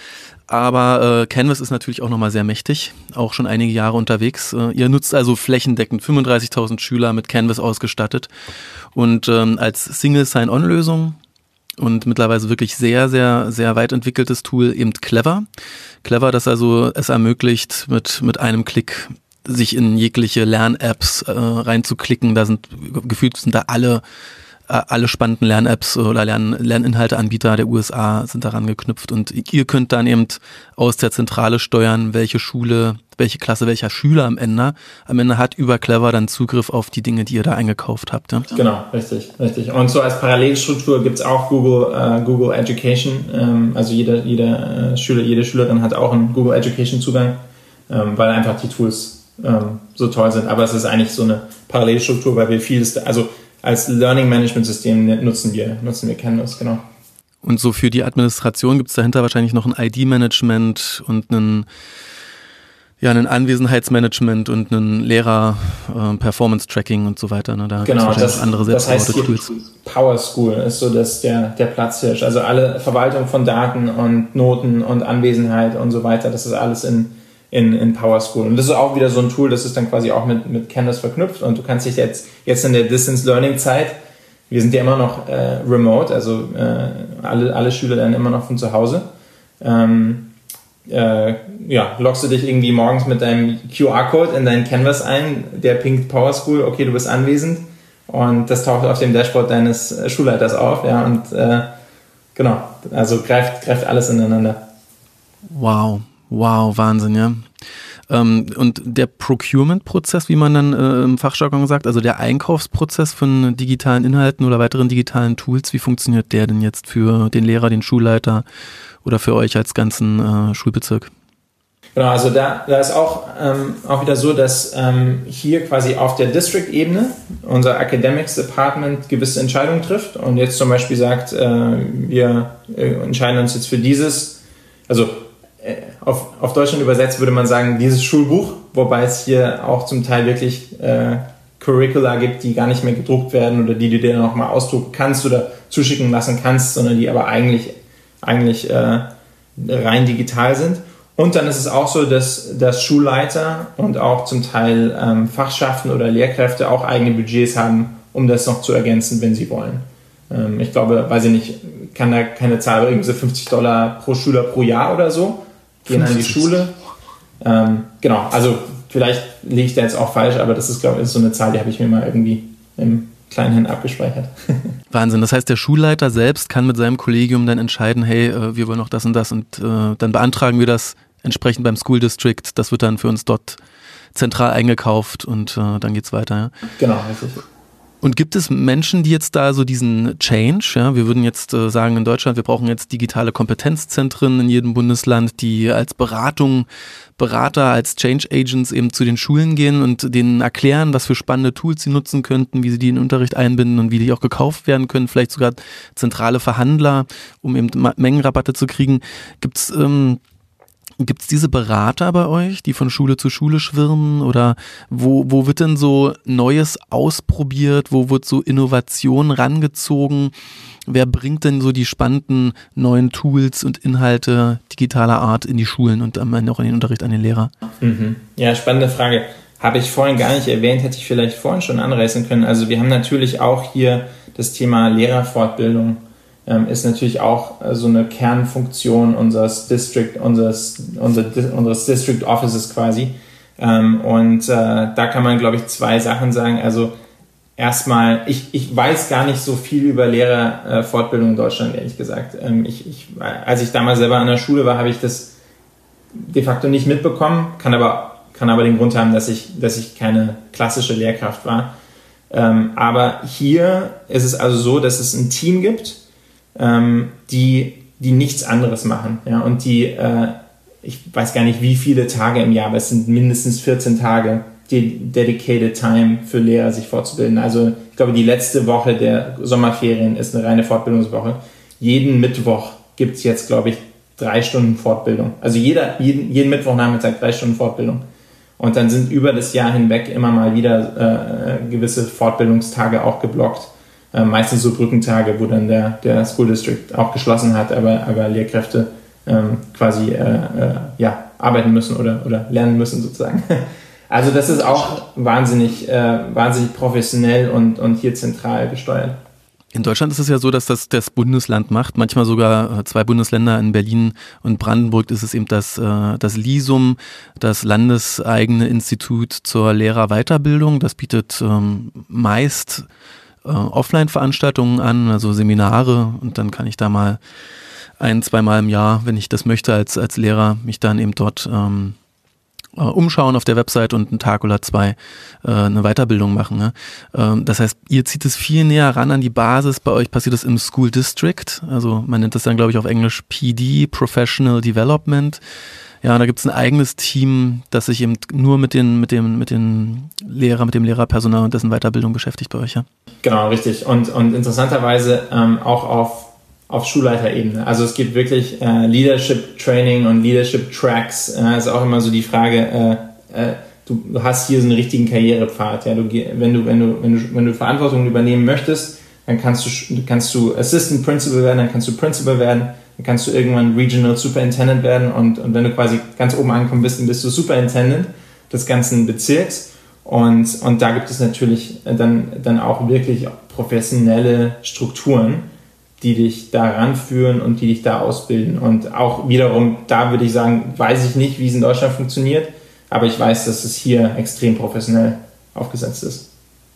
Speaker 1: Aber äh, Canvas ist natürlich auch nochmal sehr mächtig, auch schon einige Jahre unterwegs. Äh, ihr nutzt also flächendeckend fünfunddreißigtausend Schüler mit Canvas ausgestattet und ähm, als Single Sign-On-Lösung und mittlerweile wirklich sehr, sehr, sehr weit entwickeltes Tool eben Clever. Clever, das also es ermöglicht, mit, mit einem Klick sich in jegliche Lern-Apps äh, reinzuklicken. Da sind gefühlt sind da alle alle spannenden Lern-Apps oder Lern- Lerninhalteanbieter der U S A sind daran geknüpft und ihr könnt dann eben aus der Zentrale steuern, welche Schule, welche Klasse, welcher Schüler am Ende, am Ende hat über Clever dann Zugriff auf die Dinge, die ihr da eingekauft habt. Ja?
Speaker 2: Genau, richtig, richtig. Und so als Parallelstruktur gibt es auch Google, äh, Google Education, ähm, also jeder, jeder äh, Schüler, jede Schülerin hat auch einen Google Education Zugang, ähm, weil einfach die Tools ähm, so toll sind. Aber es ist eigentlich so eine Parallelstruktur, weil wir vieles, also als Learning Management System nutzen wir, nutzen wir Canvas, genau.
Speaker 1: Und so für die Administration gibt es dahinter wahrscheinlich noch ein I D-Management und einen, ja, ein Anwesenheitsmanagement und ein Lehrer-Performance-Tracking und so weiter. Ne? Da
Speaker 2: genau,
Speaker 1: gibt's
Speaker 2: das,
Speaker 1: andere
Speaker 2: das heißt hier
Speaker 1: Tools.
Speaker 2: Power School ist so das, der, der Platzhirsch. Also alle Verwaltung von Daten und Noten und Anwesenheit und so weiter, das ist alles in In, in Power School. Und das ist auch wieder so ein Tool, das ist dann quasi auch mit, mit Canvas verknüpft und du kannst dich jetzt, jetzt in der Distance Learning Zeit, wir sind ja immer noch äh, remote, also äh, alle, alle Schüler lernen immer noch von zu Hause, ähm, äh, ja, loggst du dich irgendwie morgens mit deinem Q R-Code in deinen Canvas ein, der pinkt Power School, okay, du bist anwesend und das taucht auf dem Dashboard deines Schulleiters auf, ja, und äh, genau, also greift, greift alles ineinander.
Speaker 1: Wow. Wow, Wahnsinn, ja. Ähm, und der Procurement-Prozess, wie man dann äh, im Fachjargon sagt, also der Einkaufsprozess von digitalen Inhalten oder weiteren digitalen Tools, wie funktioniert der denn jetzt für den Lehrer, den Schulleiter oder für euch als ganzen äh, Schulbezirk?
Speaker 2: Genau, also da, da ist auch, ähm, auch wieder so, dass ähm, hier quasi auf der District-Ebene unser Academics Department gewisse Entscheidungen trifft und jetzt zum Beispiel sagt, äh, wir äh, entscheiden uns jetzt für dieses, also Auf, auf Deutschland übersetzt würde man sagen, dieses Schulbuch, wobei es hier auch zum Teil wirklich äh, Curricula gibt, die gar nicht mehr gedruckt werden oder die du dir noch mal ausdrucken kannst oder zuschicken lassen kannst, sondern die aber eigentlich, eigentlich äh, rein digital sind. Und dann ist es auch so, dass, dass Schulleiter und auch zum Teil ähm, Fachschaften oder Lehrkräfte auch eigene Budgets haben, um das noch zu ergänzen, wenn sie wollen. Ähm, ich glaube, weiß ich nicht, kann da keine Zahl, aber irgendwie so fünfzig Dollar pro Schüler pro Jahr oder so. Gehen an die Schule. Ähm, genau, also vielleicht liege ich da jetzt auch falsch, aber das ist, glaube ich, so eine Zahl, die habe ich mir mal irgendwie im Kleinhand abgespeichert.
Speaker 1: Wahnsinn, das heißt, der Schulleiter selbst kann mit seinem Kollegium dann entscheiden, hey, äh, wir wollen noch das und das und äh, dann beantragen wir das entsprechend beim School District, das wird dann für uns dort zentral eingekauft und äh, dann geht's weiter. Ja?
Speaker 2: Genau, richtig.
Speaker 1: Und gibt es Menschen, die jetzt da so diesen Change, ja, wir würden jetzt äh, sagen in Deutschland, wir brauchen jetzt digitale Kompetenzzentren in jedem Bundesland, die als Beratung, Berater, als Change Agents eben zu den Schulen gehen und denen erklären, was für spannende Tools sie nutzen könnten, wie sie die in den Unterricht einbinden und wie die auch gekauft werden können, vielleicht sogar zentrale Verhandler, um eben Mengenrabatte zu kriegen. Gibt's ähm, Gibt es diese Berater bei euch, die von Schule zu Schule schwirren, oder wo, wo wird denn so Neues ausprobiert, wo wird so Innovation rangezogen, wer bringt denn so die spannenden neuen Tools und Inhalte digitaler Art in die Schulen und am Ende auch in den Unterricht an den Lehrer?
Speaker 2: Mhm. Ja, spannende Frage. Habe ich vorhin gar nicht erwähnt, hätte ich vielleicht vorhin schon anreißen können. Also wir haben natürlich auch hier das Thema Lehrerfortbildung. Ähm, ist natürlich auch äh, so eine Kernfunktion unseres District, unseres, unser, unseres District Offices quasi. Ähm, und äh, da kann man, glaube ich, zwei Sachen sagen. Also erstmal, ich, ich weiß gar nicht so viel über Lehrerfortbildung äh, in Deutschland, ehrlich gesagt. Ähm, ich, ich, als ich damals selber an der Schule war, habe ich das de facto nicht mitbekommen, kann aber, kann aber den Grund haben, dass ich, dass ich keine klassische Lehrkraft war. Ähm, aber hier ist es also so, dass es ein Team gibt, die, die nichts anderes machen. Ja? Und die, äh, ich weiß gar nicht, wie viele Tage im Jahr, aber es sind mindestens vierzehn Tage, die dedicated time für Lehrer, sich fortzubilden. Also ich glaube, die letzte Woche der Sommerferien ist eine reine Fortbildungswoche. Jeden Mittwoch gibt es jetzt, glaube ich, drei Stunden Fortbildung. Also jeder, jeden, jeden Mittwochnachmittag drei Stunden Fortbildung. Und dann sind über das Jahr hinweg immer mal wieder äh, gewisse Fortbildungstage auch geblockt. Äh, meistens so Brückentage, wo dann der, der School District auch geschlossen hat, aber, aber Lehrkräfte ähm, quasi äh, äh, ja, arbeiten müssen oder, oder lernen müssen sozusagen. Also das ist auch wahnsinnig, äh, wahnsinnig professionell und, und hier zentral gesteuert.
Speaker 1: In Deutschland ist es ja so, dass das das Bundesland macht, manchmal sogar zwei Bundesländer, in Berlin und Brandenburg ist es eben das, das LISUM, das landeseigene Institut zur Lehrerweiterbildung. Das bietet ähm, meist äh, Offline-Veranstaltungen an, also Seminare, und dann kann ich da mal ein-, zweimal im Jahr, wenn ich das möchte, als, als Lehrer mich dann eben dort ähm, äh, umschauen auf der Website und einen Tag oder zwei äh, eine Weiterbildung machen. Ne? Ähm, das heißt, ihr zieht es viel näher ran an die Basis. Bei euch passiert das im School District, also man nennt das dann, glaube ich, auf Englisch P D, Professional Development. Ja, da gibt es ein eigenes Team, das sich eben nur mit den, mit dem, mit den Lehrer, mit dem Lehrerpersonal und dessen Weiterbildung beschäftigt bei euch, ja?
Speaker 2: Genau, richtig. Und, und interessanterweise ähm, auch auf, auf Schulleiterebene. Also es gibt wirklich äh, Leadership Training und Leadership Tracks. Äh, ist auch immer so die Frage, äh, äh, du, du hast hier so einen richtigen Karrierepfad. Ja? Du, wenn, du, wenn, du, wenn, du, wenn du Verantwortung übernehmen möchtest, dann kannst du, kannst du Assistant Principal werden, dann kannst du Principal werden, dann kannst du irgendwann Regional Superintendent werden und, und wenn du quasi ganz oben angekommen bist, dann bist du Superintendent des ganzen Bezirks. Und, und da gibt es natürlich dann, dann auch wirklich professionelle Strukturen, die dich da ranführen und die dich da ausbilden. Und auch wiederum, da würde ich sagen, weiß ich nicht, wie es in Deutschland funktioniert, aber ich weiß, dass es hier extrem professionell aufgesetzt ist.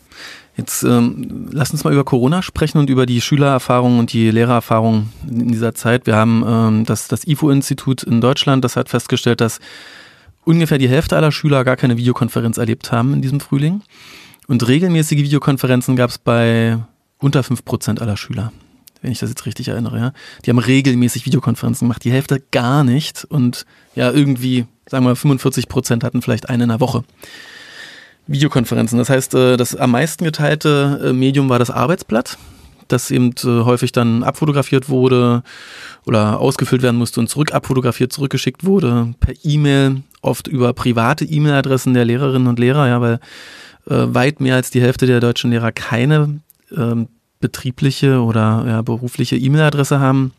Speaker 1: Jetzt ähm, lass uns mal über Corona sprechen und über die Schülererfahrung und die Lehrererfahrung in dieser Zeit. Wir haben ähm, das, das I F O-Institut in Deutschland, das hat festgestellt, dass ungefähr die Hälfte aller Schüler gar keine Videokonferenz erlebt haben in diesem Frühling. Und regelmäßige Videokonferenzen gab es bei unter fünf Prozent aller Schüler, wenn ich das jetzt richtig erinnere. Ja? Die haben regelmäßig Videokonferenzen gemacht, die Hälfte gar nicht. Und ja, irgendwie, sagen wir mal, fünfundvierzig Prozent hatten vielleicht eine in der Woche. Videokonferenzen. Das heißt, das am meisten geteilte Medium war das Arbeitsblatt, das eben häufig dann abfotografiert wurde oder ausgefüllt werden musste und zurück abfotografiert, zurückgeschickt wurde, per E-Mail, oft über private E-Mail-Adressen der Lehrerinnen und Lehrer, ja, weil äh, weit mehr als die Hälfte der deutschen Lehrer keine äh, betriebliche oder ja, berufliche E-Mail-Adresse haben.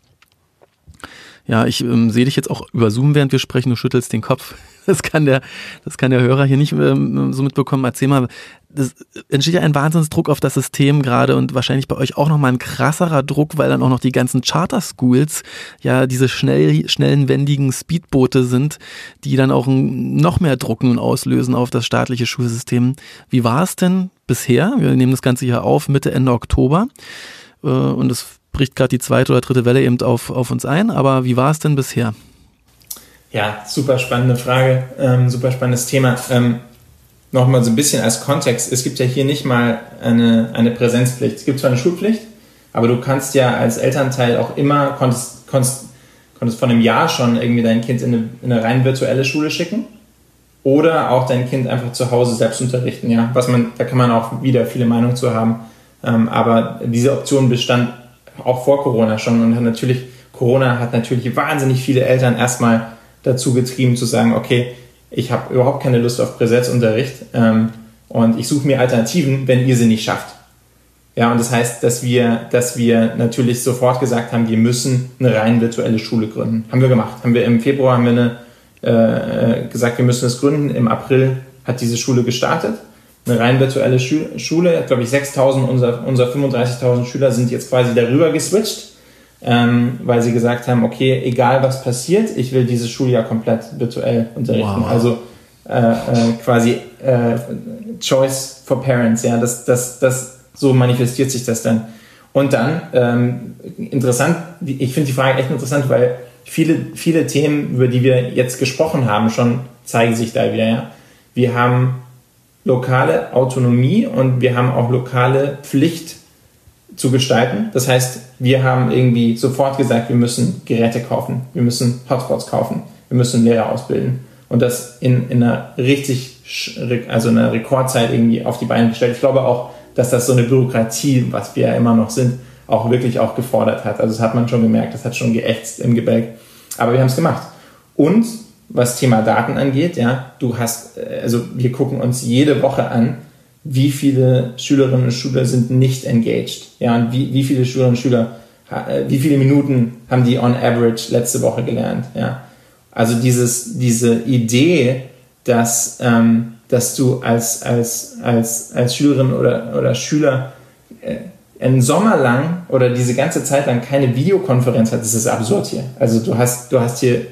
Speaker 1: Ja, ich ähm, sehe dich jetzt auch über Zoom, während wir sprechen, du schüttelst den Kopf. Das kann der, das kann der Hörer hier nicht ähm, so mitbekommen. Erzähl mal, das entsteht ja ein Wahnsinnsdruck auf das System gerade und wahrscheinlich bei euch auch nochmal ein krasserer Druck, weil dann auch noch die ganzen Charter-Schools ja diese schnell, schnellen, wendigen Speedboote sind, die dann auch noch mehr Druck nun auslösen auf das staatliche Schulsystem. Wie war es denn bisher? Wir nehmen das Ganze hier auf Mitte, Ende Oktober äh, und es bricht gerade die zweite oder dritte Welle eben auf, auf uns ein, aber wie war es denn bisher?
Speaker 2: Ja, super spannende Frage, ähm, super spannendes Thema. Ähm, nochmal so ein bisschen als Kontext, es gibt ja hier nicht mal eine, eine Präsenzpflicht. Es gibt zwar eine Schulpflicht, aber du kannst ja als Elternteil auch immer, konntest, konntest, konntest von einem Jahr schon irgendwie dein Kind in eine, in eine rein virtuelle Schule schicken oder auch dein Kind einfach zu Hause selbst unterrichten. Ja? Was man, da kann man auch wieder viele Meinungen zu haben. Ähm, aber diese Option bestand auch vor Corona schon und hat natürlich, Corona hat natürlich wahnsinnig viele Eltern erstmal dazu getrieben zu sagen, okay, ich habe überhaupt keine Lust auf Präsenzunterricht ähm, und ich suche mir Alternativen, wenn ihr sie nicht schafft. Ja, und das heißt, dass wir, dass wir natürlich sofort gesagt haben, wir müssen eine rein virtuelle Schule gründen. Haben wir gemacht. Haben wir im Februar haben wir eine, äh, gesagt, wir müssen es gründen. Im April hat diese Schule gestartet. Eine rein virtuelle Schu- Schule. Glaube ich, sechstausend unserer, unserer fünfunddreißigtausend Schüler sind jetzt quasi darüber geswitcht, ähm, weil sie gesagt haben, okay, egal was passiert, ich will dieses Schuljahr komplett virtuell unterrichten. Wow. Also äh, äh, quasi äh, Choice for Parents. Ja, das, das, das so manifestiert sich das dann. Und dann, ähm, interessant, ich finde die Frage echt interessant, weil viele, viele Themen, über die wir jetzt gesprochen haben, schon zeigen sich da wieder. Ja? Wir haben lokale Autonomie und wir haben auch lokale Pflicht zu gestalten. Das heißt, wir haben irgendwie sofort gesagt, wir müssen Geräte kaufen, wir müssen Hotspots kaufen, wir müssen Lehrer ausbilden. Und das in, in einer richtig, also in einer Rekordzeit irgendwie auf die Beine gestellt. Ich glaube auch, dass das so eine Bürokratie, was wir ja immer noch sind, auch wirklich auch gefordert hat. Also das hat man schon gemerkt, das hat schon geächtzt im Gebälk. Aber wir haben es gemacht. Und was Thema Daten angeht, ja, du hast, also wir gucken uns jede Woche an, wie viele Schülerinnen und Schüler sind nicht engaged. Ja, und wie, wie viele Schülerinnen und Schüler, wie viele Minuten haben die on average letzte Woche gelernt. Ja. Also dieses, diese Idee, dass ähm, dass du als, als, als, als Schülerin oder, oder Schüler äh, einen Sommer lang oder diese ganze Zeit lang keine Videokonferenz hast, das ist absurd hier. Also du hast, du hast hier,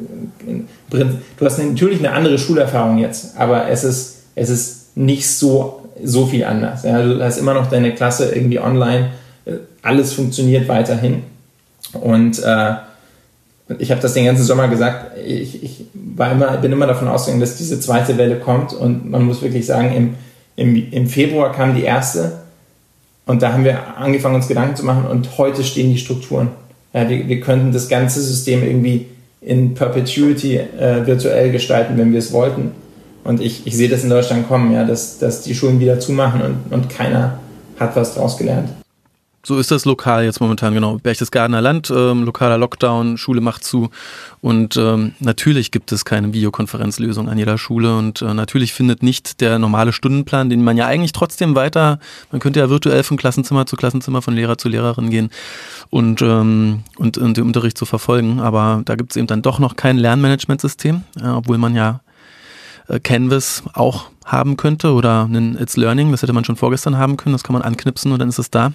Speaker 2: du hast natürlich eine andere Schulerfahrung jetzt, aber es ist, es ist nicht so, so viel anders. Ja, du hast immer noch deine Klasse irgendwie online, alles funktioniert weiterhin und äh, ich habe das den ganzen Sommer gesagt, ich, ich war immer, bin immer davon ausgegangen, dass diese zweite Welle kommt und man muss wirklich sagen, im, im, im Februar kam die erste und da haben wir angefangen, uns Gedanken zu machen und heute stehen die Strukturen. Ja, wir, wir könnten das ganze System irgendwie in Perpetuity äh, virtuell gestalten, wenn wir es wollten. Und ich, ich sehe das in Deutschland kommen, ja, dass, dass die Schulen wieder zumachen und, und keiner hat was draus gelernt.
Speaker 1: So ist das lokal jetzt momentan, genau. Berchtesgadener Land, ähm, lokaler Lockdown, Schule macht zu und ähm, natürlich gibt es keine Videokonferenzlösung an jeder Schule und äh, natürlich findet nicht der normale Stundenplan, den man ja eigentlich trotzdem weiter, man könnte ja virtuell von Klassenzimmer zu Klassenzimmer, von Lehrer zu Lehrerin gehen und, ähm, und, und den Unterricht zu verfolgen, aber da gibt es eben dann doch noch kein Lernmanagementsystem, äh, obwohl man ja äh, Canvas auch haben könnte oder einen It's Learning, das hätte man schon vorgestern haben können, das kann man anknipsen und dann ist es da.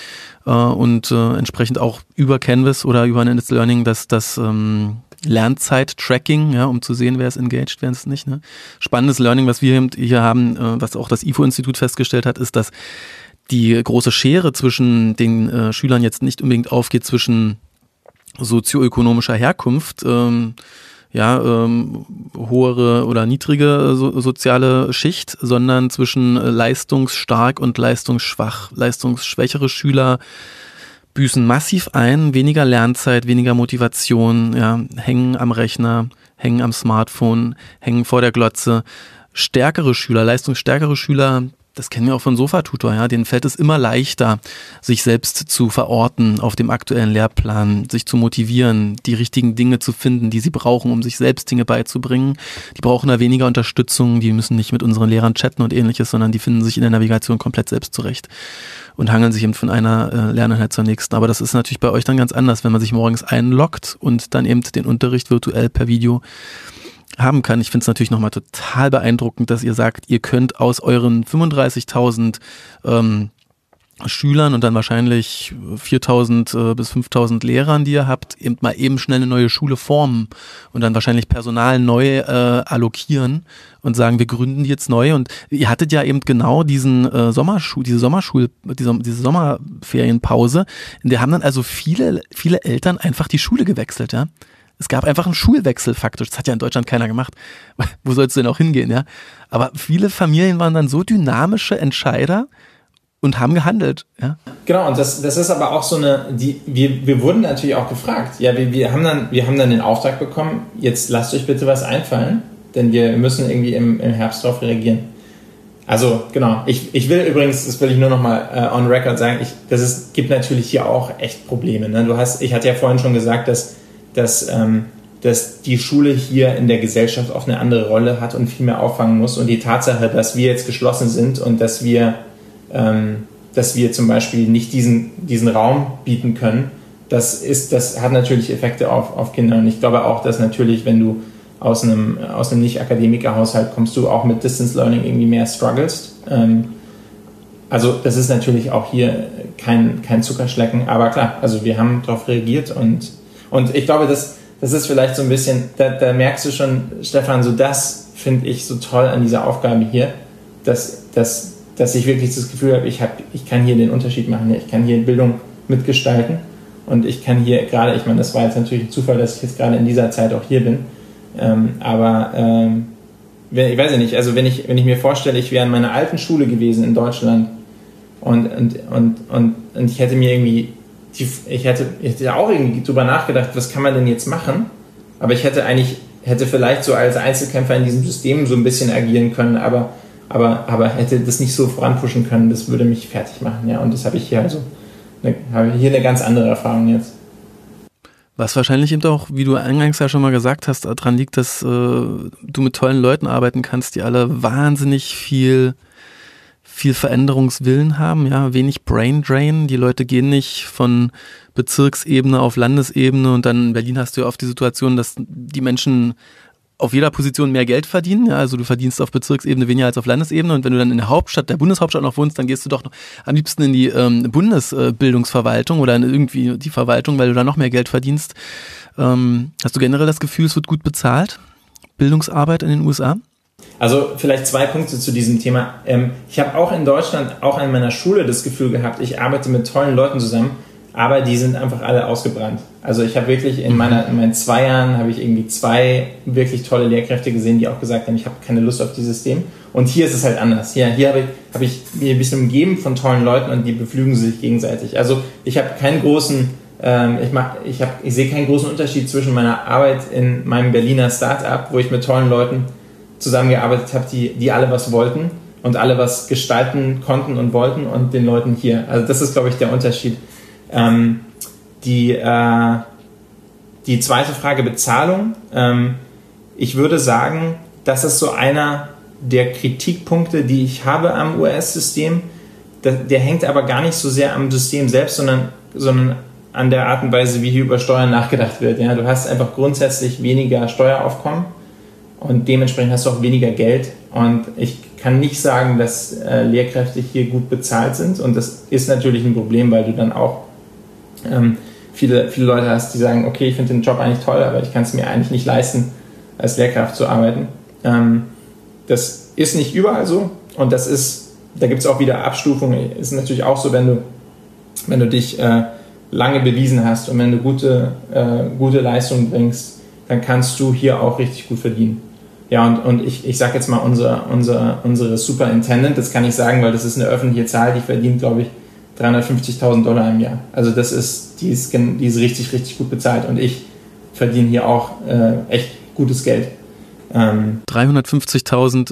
Speaker 1: Und äh, entsprechend auch über Canvas oder über ein It's Learning das, das ähm, Lernzeit-Tracking, ja, um zu sehen, wer ist engaged, wer ist nicht. Ne? Spannendes Learning, was wir hier haben, äh, was auch das I F O-Institut festgestellt hat, ist, dass die große Schere zwischen den äh, Schülern jetzt nicht unbedingt aufgeht zwischen sozioökonomischer Herkunft, ähm, ja, ähm, hohere oder niedrige so, soziale Schicht, sondern zwischen äh, leistungsstark und leistungsschwach. Leistungsschwächere Schüler büßen massiv ein, weniger Lernzeit, weniger Motivation, ja, hängen am Rechner, hängen am Smartphone, hängen vor der Glotze. Stärkere Schüler, leistungsstärkere Schüler, das kennen wir auch von Sofatutor, ja, denen fällt es immer leichter, sich selbst zu verorten auf dem aktuellen Lehrplan, sich zu motivieren, die richtigen Dinge zu finden, die sie brauchen, um sich selbst Dinge beizubringen. Die brauchen da weniger Unterstützung, die müssen nicht mit unseren Lehrern chatten und ähnliches, sondern die finden sich in der Navigation komplett selbst zurecht und hangeln sich eben von einer äh, Lerneinheit zur nächsten. Aber das ist natürlich bei euch dann ganz anders, wenn man sich morgens einloggt und dann eben den Unterricht virtuell per Video haben kann. Ich finde es natürlich nochmal total beeindruckend, dass ihr sagt, ihr könnt aus euren fünfunddreißigtausend ähm, Schülern und dann wahrscheinlich viertausend äh, bis fünftausend Lehrern, die ihr habt, eben mal eben schnell eine neue Schule formen und dann wahrscheinlich Personal neu äh, allokieren und sagen, wir gründen die jetzt neu. Und ihr hattet ja eben genau diesen äh, Sommerschul, diese Sommerschul, diese, diese Sommerferienpause, in der haben dann also viele, viele Eltern einfach die Schule gewechselt, ja. Es gab einfach einen Schulwechsel faktisch. Das hat ja in Deutschland keiner gemacht. Wo sollst du denn auch hingehen, ja? Aber viele Familien waren dann so dynamische Entscheider und haben gehandelt, ja.
Speaker 2: Genau, und das, das ist aber auch so eine, die, wir, wir wurden natürlich auch gefragt. Ja, wir, wir, haben dann, wir haben dann den Auftrag bekommen, jetzt lasst euch bitte was einfallen, denn wir müssen irgendwie im, im Herbst darauf reagieren. Also, genau. Ich, ich will übrigens, das will ich nur nochmal äh, on record sagen, ich, das ist, gibt natürlich hier auch echt Probleme. Ne? Du hast, ich hatte ja vorhin schon gesagt, dass, dass, ähm, dass die Schule hier in der Gesellschaft auch eine andere Rolle hat und viel mehr auffangen muss. Und die Tatsache, dass wir jetzt geschlossen sind und dass wir, ähm, dass wir zum Beispiel nicht diesen, diesen Raum bieten können, das, ist, das hat natürlich Effekte auf, auf Kinder. Und ich glaube auch, dass natürlich, wenn du aus einem, aus einem Nicht-Akademiker-Haushalt kommst, du auch mit Distance Learning irgendwie mehr strugglest. Ähm, also das ist natürlich auch hier kein, kein Zuckerschlecken, aber klar, also wir haben darauf reagiert und, und ich glaube, das, das ist vielleicht so ein bisschen, da, da merkst du schon, Stefan, so das finde ich so toll an dieser Aufgabe hier, dass, dass, dass ich wirklich das Gefühl habe, ich, hab, ich kann hier den Unterschied machen, ich kann hier Bildung mitgestalten und ich kann hier gerade, ich meine, das war jetzt natürlich ein Zufall, dass ich jetzt gerade in dieser Zeit auch hier bin. Ähm, aber ähm, ich weiß ja nicht, also wenn ich, wenn ich mir vorstelle, ich wäre in meiner alten Schule gewesen in Deutschland und, und, und, und, und ich hätte mir irgendwie, die, ich, hätte, ich hätte auch irgendwie drüber nachgedacht, was kann man denn jetzt machen, aber ich hätte eigentlich, hätte vielleicht so als Einzelkämpfer in diesem System so ein bisschen agieren können, aber, aber, aber hätte das nicht so voranpushen können, das würde mich fertig machen, ja, und das habe ich hier also, eine, habe hier eine ganz andere Erfahrung jetzt.
Speaker 1: Was wahrscheinlich eben auch, wie du eingangs ja schon mal gesagt hast, daran liegt, dass äh, du mit tollen Leuten arbeiten kannst, die alle wahnsinnig viel, viel Veränderungswillen haben, ja, wenig Brain Drain. Die Leute gehen nicht von Bezirksebene auf Landesebene und dann in Berlin hast du ja oft die Situation, dass die Menschen auf jeder Position mehr Geld verdienen, ja, also du verdienst auf Bezirksebene weniger als auf Landesebene und wenn du dann in der Hauptstadt, der Bundeshauptstadt noch wohnst, dann gehst du doch noch am liebsten in die ähm, Bundesbildungsverwaltung oder in irgendwie die Verwaltung, weil du da noch mehr Geld verdienst. Ähm, hast du generell das Gefühl, es wird gut bezahlt? Bildungsarbeit in den U S A?
Speaker 2: Also vielleicht zwei Punkte zu diesem Thema. Ähm, ich habe auch in Deutschland, auch an meiner Schule das Gefühl gehabt, ich arbeite mit tollen Leuten zusammen, aber die sind einfach alle ausgebrannt. Also ich habe wirklich in, meiner, in meinen zwei Jahren habe ich irgendwie zwei wirklich tolle Lehrkräfte gesehen, die auch gesagt haben, ich habe keine Lust auf dieses System. Und hier ist es halt anders. Hier, hier habe ich, hab ich mich ein bisschen umgeben von tollen Leuten und die beflügen sich gegenseitig. Also ich habe keinen großen, ähm, ich, mach, ich, hab, ich sehe keinen großen Unterschied zwischen meiner Arbeit in meinem Berliner Start-up, wo ich mit tollen Leuten zusammengearbeitet habe, die, die alle was wollten und alle was gestalten konnten und wollten und den Leuten hier. Also das ist, glaube ich, der Unterschied. Ähm, die, äh, die zweite Frage, Bezahlung. Ähm, ich würde sagen, das ist so einer der Kritikpunkte, die ich habe am U S-System. Der, der hängt aber gar nicht so sehr am System selbst, sondern, sondern an der Art und Weise, wie hier über Steuern nachgedacht wird. Ja? Du hast einfach grundsätzlich weniger Steueraufkommen und dementsprechend hast du auch weniger Geld. Und ich kann nicht sagen, dass äh, Lehrkräfte hier gut bezahlt sind. Und das ist natürlich ein Problem, weil du dann auch ähm, viele, viele Leute hast, die sagen, okay, ich finde den Job eigentlich toll, aber ich kann es mir eigentlich nicht leisten, als Lehrkraft zu arbeiten. Ähm, das ist nicht überall so. Und das ist, da gibt es auch wieder Abstufungen. Ist natürlich auch so, wenn du, wenn du dich äh, lange bewiesen hast und wenn du gute, äh, gute Leistungen bringst, dann kannst du hier auch richtig gut verdienen. Ja, und, und ich, ich sage jetzt mal, unser, unser, unsere Superintendent, das kann ich sagen, weil das ist eine öffentliche Zahl, die verdient, glaube ich, dreihundertfünfzigtausend Dollar im Jahr. Also das ist, die ist, die ist richtig, richtig gut bezahlt und ich verdiene hier auch äh, echt gutes Geld.
Speaker 1: Ähm, dreihundertfünfzigtausend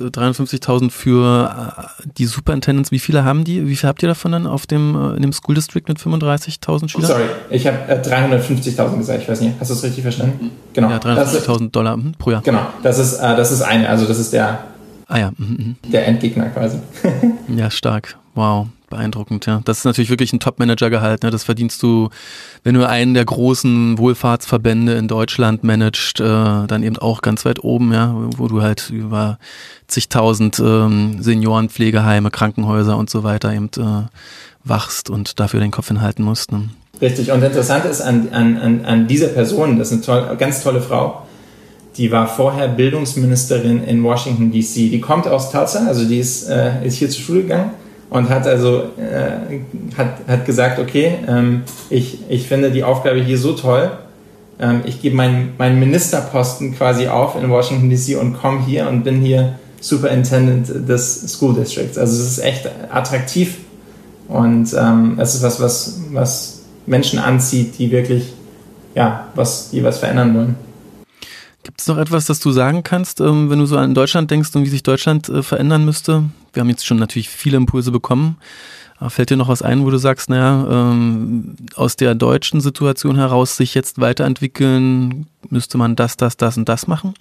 Speaker 1: für äh, die Superintendents, wie viele haben die? Wie viel habt ihr davon dann auf dem, äh, in dem School District mit fünfunddreißigtausend Schülern?
Speaker 2: Sorry, ich habe äh, dreihundertfünfzigtausend gesagt, ich weiß nicht, hast du es richtig verstanden? Genau.
Speaker 1: Ja, dreihundertfünfzigtausend Dollar mh, pro Jahr.
Speaker 2: Genau, das ist, äh, das ist eine, also das ist der,
Speaker 1: ah, ja. mhm.
Speaker 2: der Endgegner quasi.
Speaker 1: Ja, stark, wow. Beeindruckend, ja. Das ist natürlich wirklich ein Top-Manager-Gehalt. Ne? Das verdienst du, wenn du einen der großen Wohlfahrtsverbände in Deutschland managst, äh, dann eben auch ganz weit oben, ja, wo du halt über zigtausend ähm, Seniorenpflegeheime, Krankenhäuser und so weiter eben äh, wachst und dafür den Kopf hinhalten musst. Ne?
Speaker 2: Richtig. Und interessant ist an, an, an dieser Person, das ist eine toll, ganz tolle Frau, die war vorher Bildungsministerin in Washington D C. Die kommt aus Tulsa, also die ist, äh, ist hier zur Schule gegangen. Und hat also äh, hat, hat gesagt, okay, ähm, ich, ich finde die Aufgabe hier so toll, ähm, ich gebe meinen, meinen Ministerposten quasi auf in Washington D C und komme hier und bin hier Superintendent des School Districts. Also es ist echt attraktiv und ähm, es ist was, was, was Menschen anzieht, die wirklich, ja, was, die was verändern wollen.
Speaker 1: Gibt es noch etwas, das du sagen kannst, ähm, wenn du so an Deutschland denkst und wie sich Deutschland äh, verändern müsste? Wir haben jetzt schon natürlich viele Impulse bekommen. Aber fällt dir noch was ein, wo du sagst, naja, ähm, aus der deutschen Situation heraus sich jetzt weiterentwickeln, müsste man das, das, das und das machen?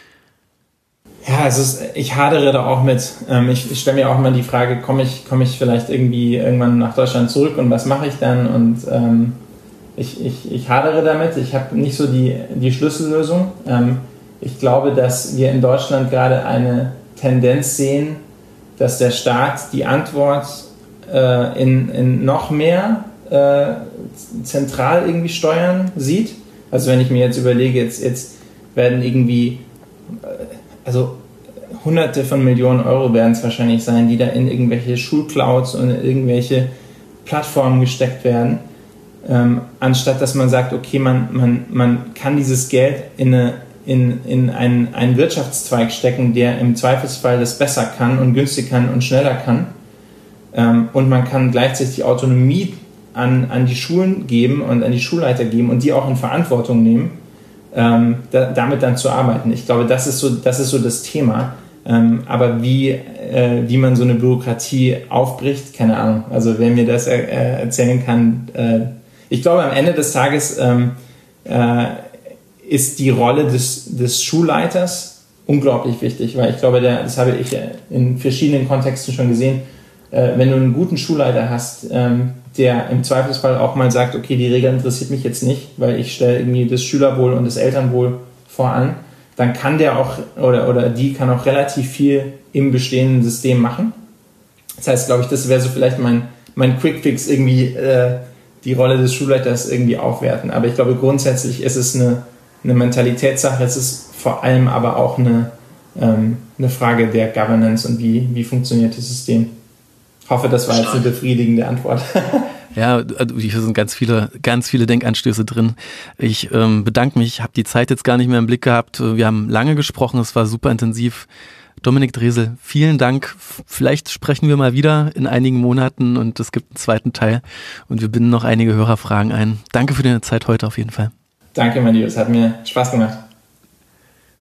Speaker 2: Ja, es ist, ich hadere da auch mit. Ähm, ich ich stelle mir auch mal die Frage, komme ich, komme ich vielleicht irgendwie irgendwann nach Deutschland zurück und was mache ich dann? Und ähm, ich, ich, ich hadere damit. Ich habe nicht so die, die Schlüssellösung. Ähm, ich glaube, dass wir in Deutschland gerade eine Tendenz sehen, dass der Staat die Antwort äh, in, in noch mehr äh, zentral irgendwie steuern sieht. Also wenn ich mir jetzt überlege, jetzt, jetzt werden irgendwie also hunderte von Millionen Euro werden es wahrscheinlich sein, die da in irgendwelche Schulclouds und in irgendwelche Plattformen gesteckt werden, ähm, anstatt dass man sagt, okay, man, man, man kann dieses Geld in, eine, in, in einen, einen Wirtschaftszweig stecken, der im Zweifelsfall das besser kann und günstiger kann und schneller kann, ähm, und man kann gleichzeitig die Autonomie an, an die Schulen geben und an die Schulleiter geben und die auch in Verantwortung nehmen, Ähm, da, damit dann zu arbeiten. Ich glaube, das ist so, das ist so das Thema. Ähm, aber wie, äh, wie man so eine Bürokratie aufbricht, keine Ahnung. Also wer mir das er, äh, erzählen kann, äh, ich glaube, am Ende des Tages ähm, äh, ist die Rolle des, des Schulleiters unglaublich wichtig, weil ich glaube, der, das habe ich in verschiedenen Kontexten schon gesehen, äh, wenn du einen guten Schulleiter hast, ähm, der im Zweifelsfall auch mal sagt, okay, die Regel interessiert mich jetzt nicht, weil ich stelle irgendwie das Schülerwohl und das Elternwohl voran, dann kann der auch oder, oder die kann auch relativ viel im bestehenden System machen. Das heißt, glaube ich, das wäre so vielleicht mein, mein Quickfix, irgendwie äh, die Rolle des Schulleiters irgendwie aufwerten. Aber ich glaube, grundsätzlich ist es eine, eine Mentalitätssache, es ist vor allem aber auch eine, ähm, eine Frage der Governance und wie, wie funktioniert das System. Ich hoffe, das war jetzt eine befriedigende Antwort.
Speaker 1: Ja, hier sind ganz viele, ganz viele Denkanstöße drin. Ich ähm, bedanke mich, habe die Zeit jetzt gar nicht mehr im Blick gehabt. Wir haben lange gesprochen, es war super intensiv. Dominik Dresel, vielen Dank. Vielleicht sprechen wir mal wieder in einigen Monaten und es gibt einen zweiten Teil und wir binden noch einige Hörerfragen ein. Danke für deine Zeit heute auf jeden Fall.
Speaker 2: Danke, mein Lieber, es hat mir Spaß gemacht.